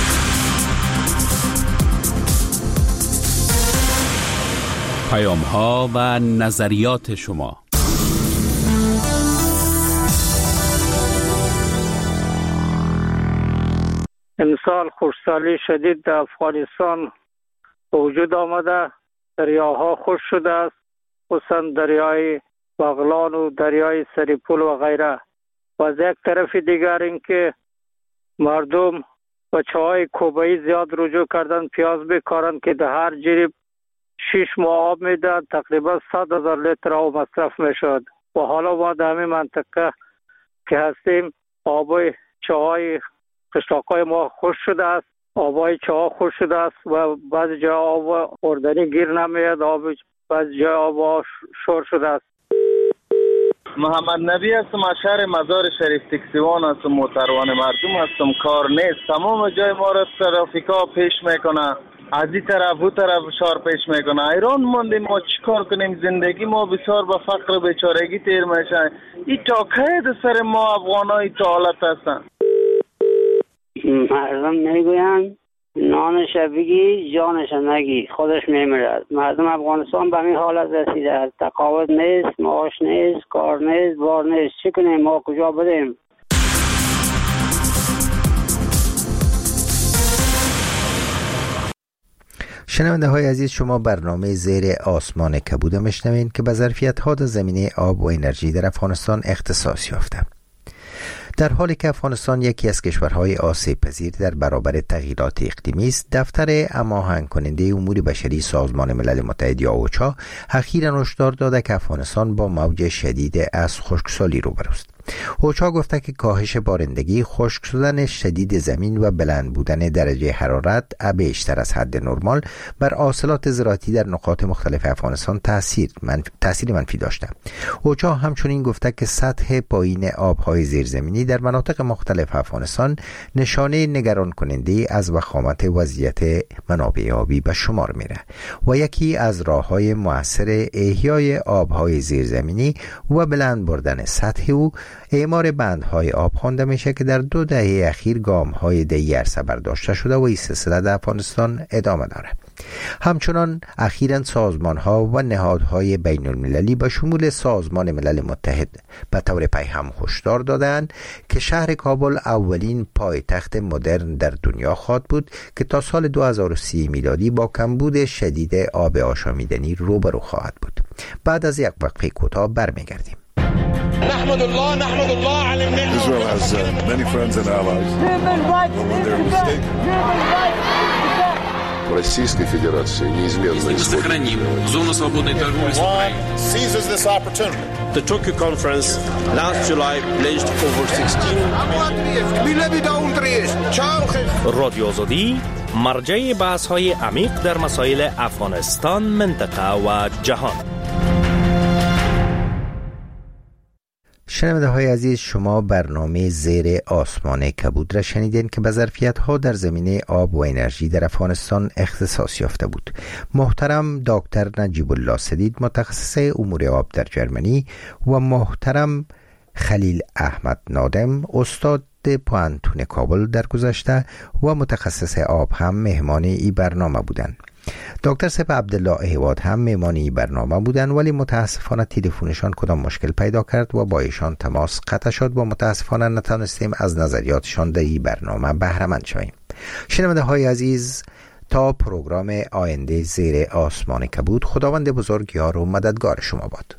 پیام‌ها و نظریات شما. امسال خشکسالی شدید در افغانستان وجود آمده، دریاها خشک شده است، خصوصا دریای بغلان و دریای سریپول و غیره. و از یک طرف دیگر اینکه مردم به چاهای کوبه‌ای زیاد رجوع کردن، پیاز بکارن که در هر جریب 6 ماه آب میداد، تقریبا 100,000 لیتر آب مصرف میشد. و حالا ما در همین منطقه که هستیم آبای چاهای قشلاقای ما خشک شده است، آبای چاه خشک شده است و بعضی جا آب خوردنی گیر نمیاد، بعضی جا آب شور شده است. محمد نبی هستم، از شهر مزار شریف تکسیوان هستم، موتروان مردم هستم. کار نیست، تمام جای ما را ترافیکا پیش میکنه، از این طرف او طرف شار پیش میکنه. ایران موندیم، ما چیکار کنیم؟ زندگی ما بسیار به فقر و بیچارگی تیر میشه. این تا که سر ما افغانای تا حالت هستن. مردم میگویند نانش بگی جانش نگی، خودش میمیرد. مردم افغانستان به این حالت رسیده است، تقاعد نیست، معاش نیست، کار نیست، بار نیست. چی کنیم؟ ما کجا بریم؟ شنونده های عزیز، شما برنامه زیر آسمان کبود میشنوین که به ظرفیت ها در زمینه آب و انرژی در افغانستان اختصاص یافته. در حالی که افغانستان یکی از کشورهای آسیب پذیر در برابر تغییرات اقلیمی است، دفتر هماهنگ کننده امور بشری سازمان ملل متحد یا اوچا اخیراً هشدار داده که افغانستان با موج شدید از خشکسالی روبروست. اوچا گفته که کاهش بارندگی، خشک شدن شدید زمین و بلند بودن درجه حرارت بیشتر از حد نرمال بر حاصلات زراعتی در نقاط مختلف افغانستان تأثیر منفی داشته. اوچا همچنین گفته که سطح پایین آبهای زیرزمینی در مناطق مختلف افغانستان نشانه نگران کننده از وخامت وضعیت منابع آبی به شمار میره و یکی از راههای مؤثر احیای آبهای زیرزمینی و بلند بردن سطح او اعمار بندهای آب خوانده میشه که در 2 دهه اخیر گام‌های دهی عرصه برداشته شده و این سلسله در افغانستان ادامه داره. همچنان اخیراً سازمان‌ها و نهادهای بین المللی به شمول سازمان ملل متحد به طور پیهم هشدار دادند که شهر کابل اولین پایتخت مدرن در دنیا خواهد بود که تا سال 2030 میلادی با کمبود شدید آب آشامیدنی روبرو خواهد بود. بعد از یک وقفه کوتاه برمیگردیم. نحمد الله على النعمة. Israel has many friends and allies. When they're mistaken. Российской Федерации неизменно сохраним зону свободной торговли с Украиной. Seizes this opportunity. The Tokyo conference last July pledged over 16 رادیو آزادی مرجع بحث‌های عمیق در مسائل افغانستان، منطقه و جهان. شنونده های عزیز، شما برنامه زیر آسمان کبود را شنیدین که به ظرفیت ها در زمینه آب و انرژی در افغانستان اختصاص یافته بود. محترم دکتر نجیب الله سدید، متخصص امور آب در جرمنی، و محترم خلیل احمد نادم، استاد پوهنتون کابل در گذشته و متخصص آب، هم مهمان این برنامه بودند. دکتر سپه عبدالله اهواد هم مهمانی برنامه بودند، ولی متاسفانه تلفنشان کدام مشکل پیدا کرد و با ایشان تماس قطع شد و متاسفانه نتونستیم از نظریاتشان در این برنامه بهره مند شویم. شنونده های عزیز، تا پروگرام آینده زیر آسمان کبود، خداوند بزرگ یار و مددگار شما باد.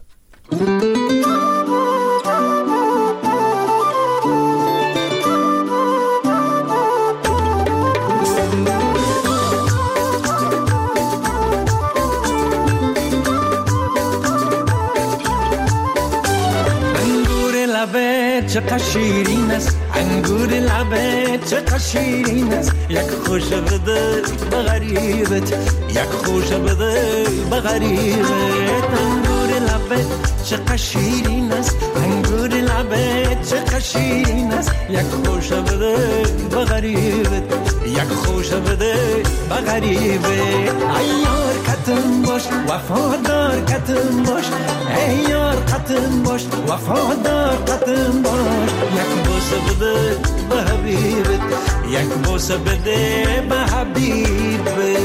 چقدر شیرین است انگور لبت چقدر شیرین است یک خوش بده به غریبت یک خوش بده به غریبت انگور لبت چقدر شیرین است انگور لبت چقدر شیرین است یک خوش بده به غریبت یک خوش بده به غریبت ای یار کتم باش وفادار کتم باش ای یار کتم باش وفادار کتم باش یک بوسه بده به حبیبت یک بوسه بده به حبیبت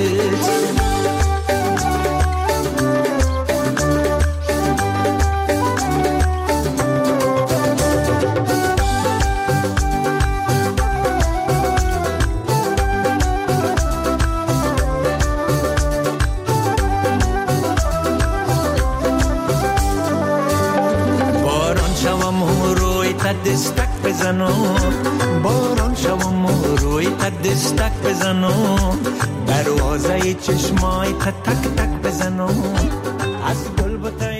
دستک بزنم باران شوم روی دستک بزنم دروازه چشمای تک تک بزنم از گل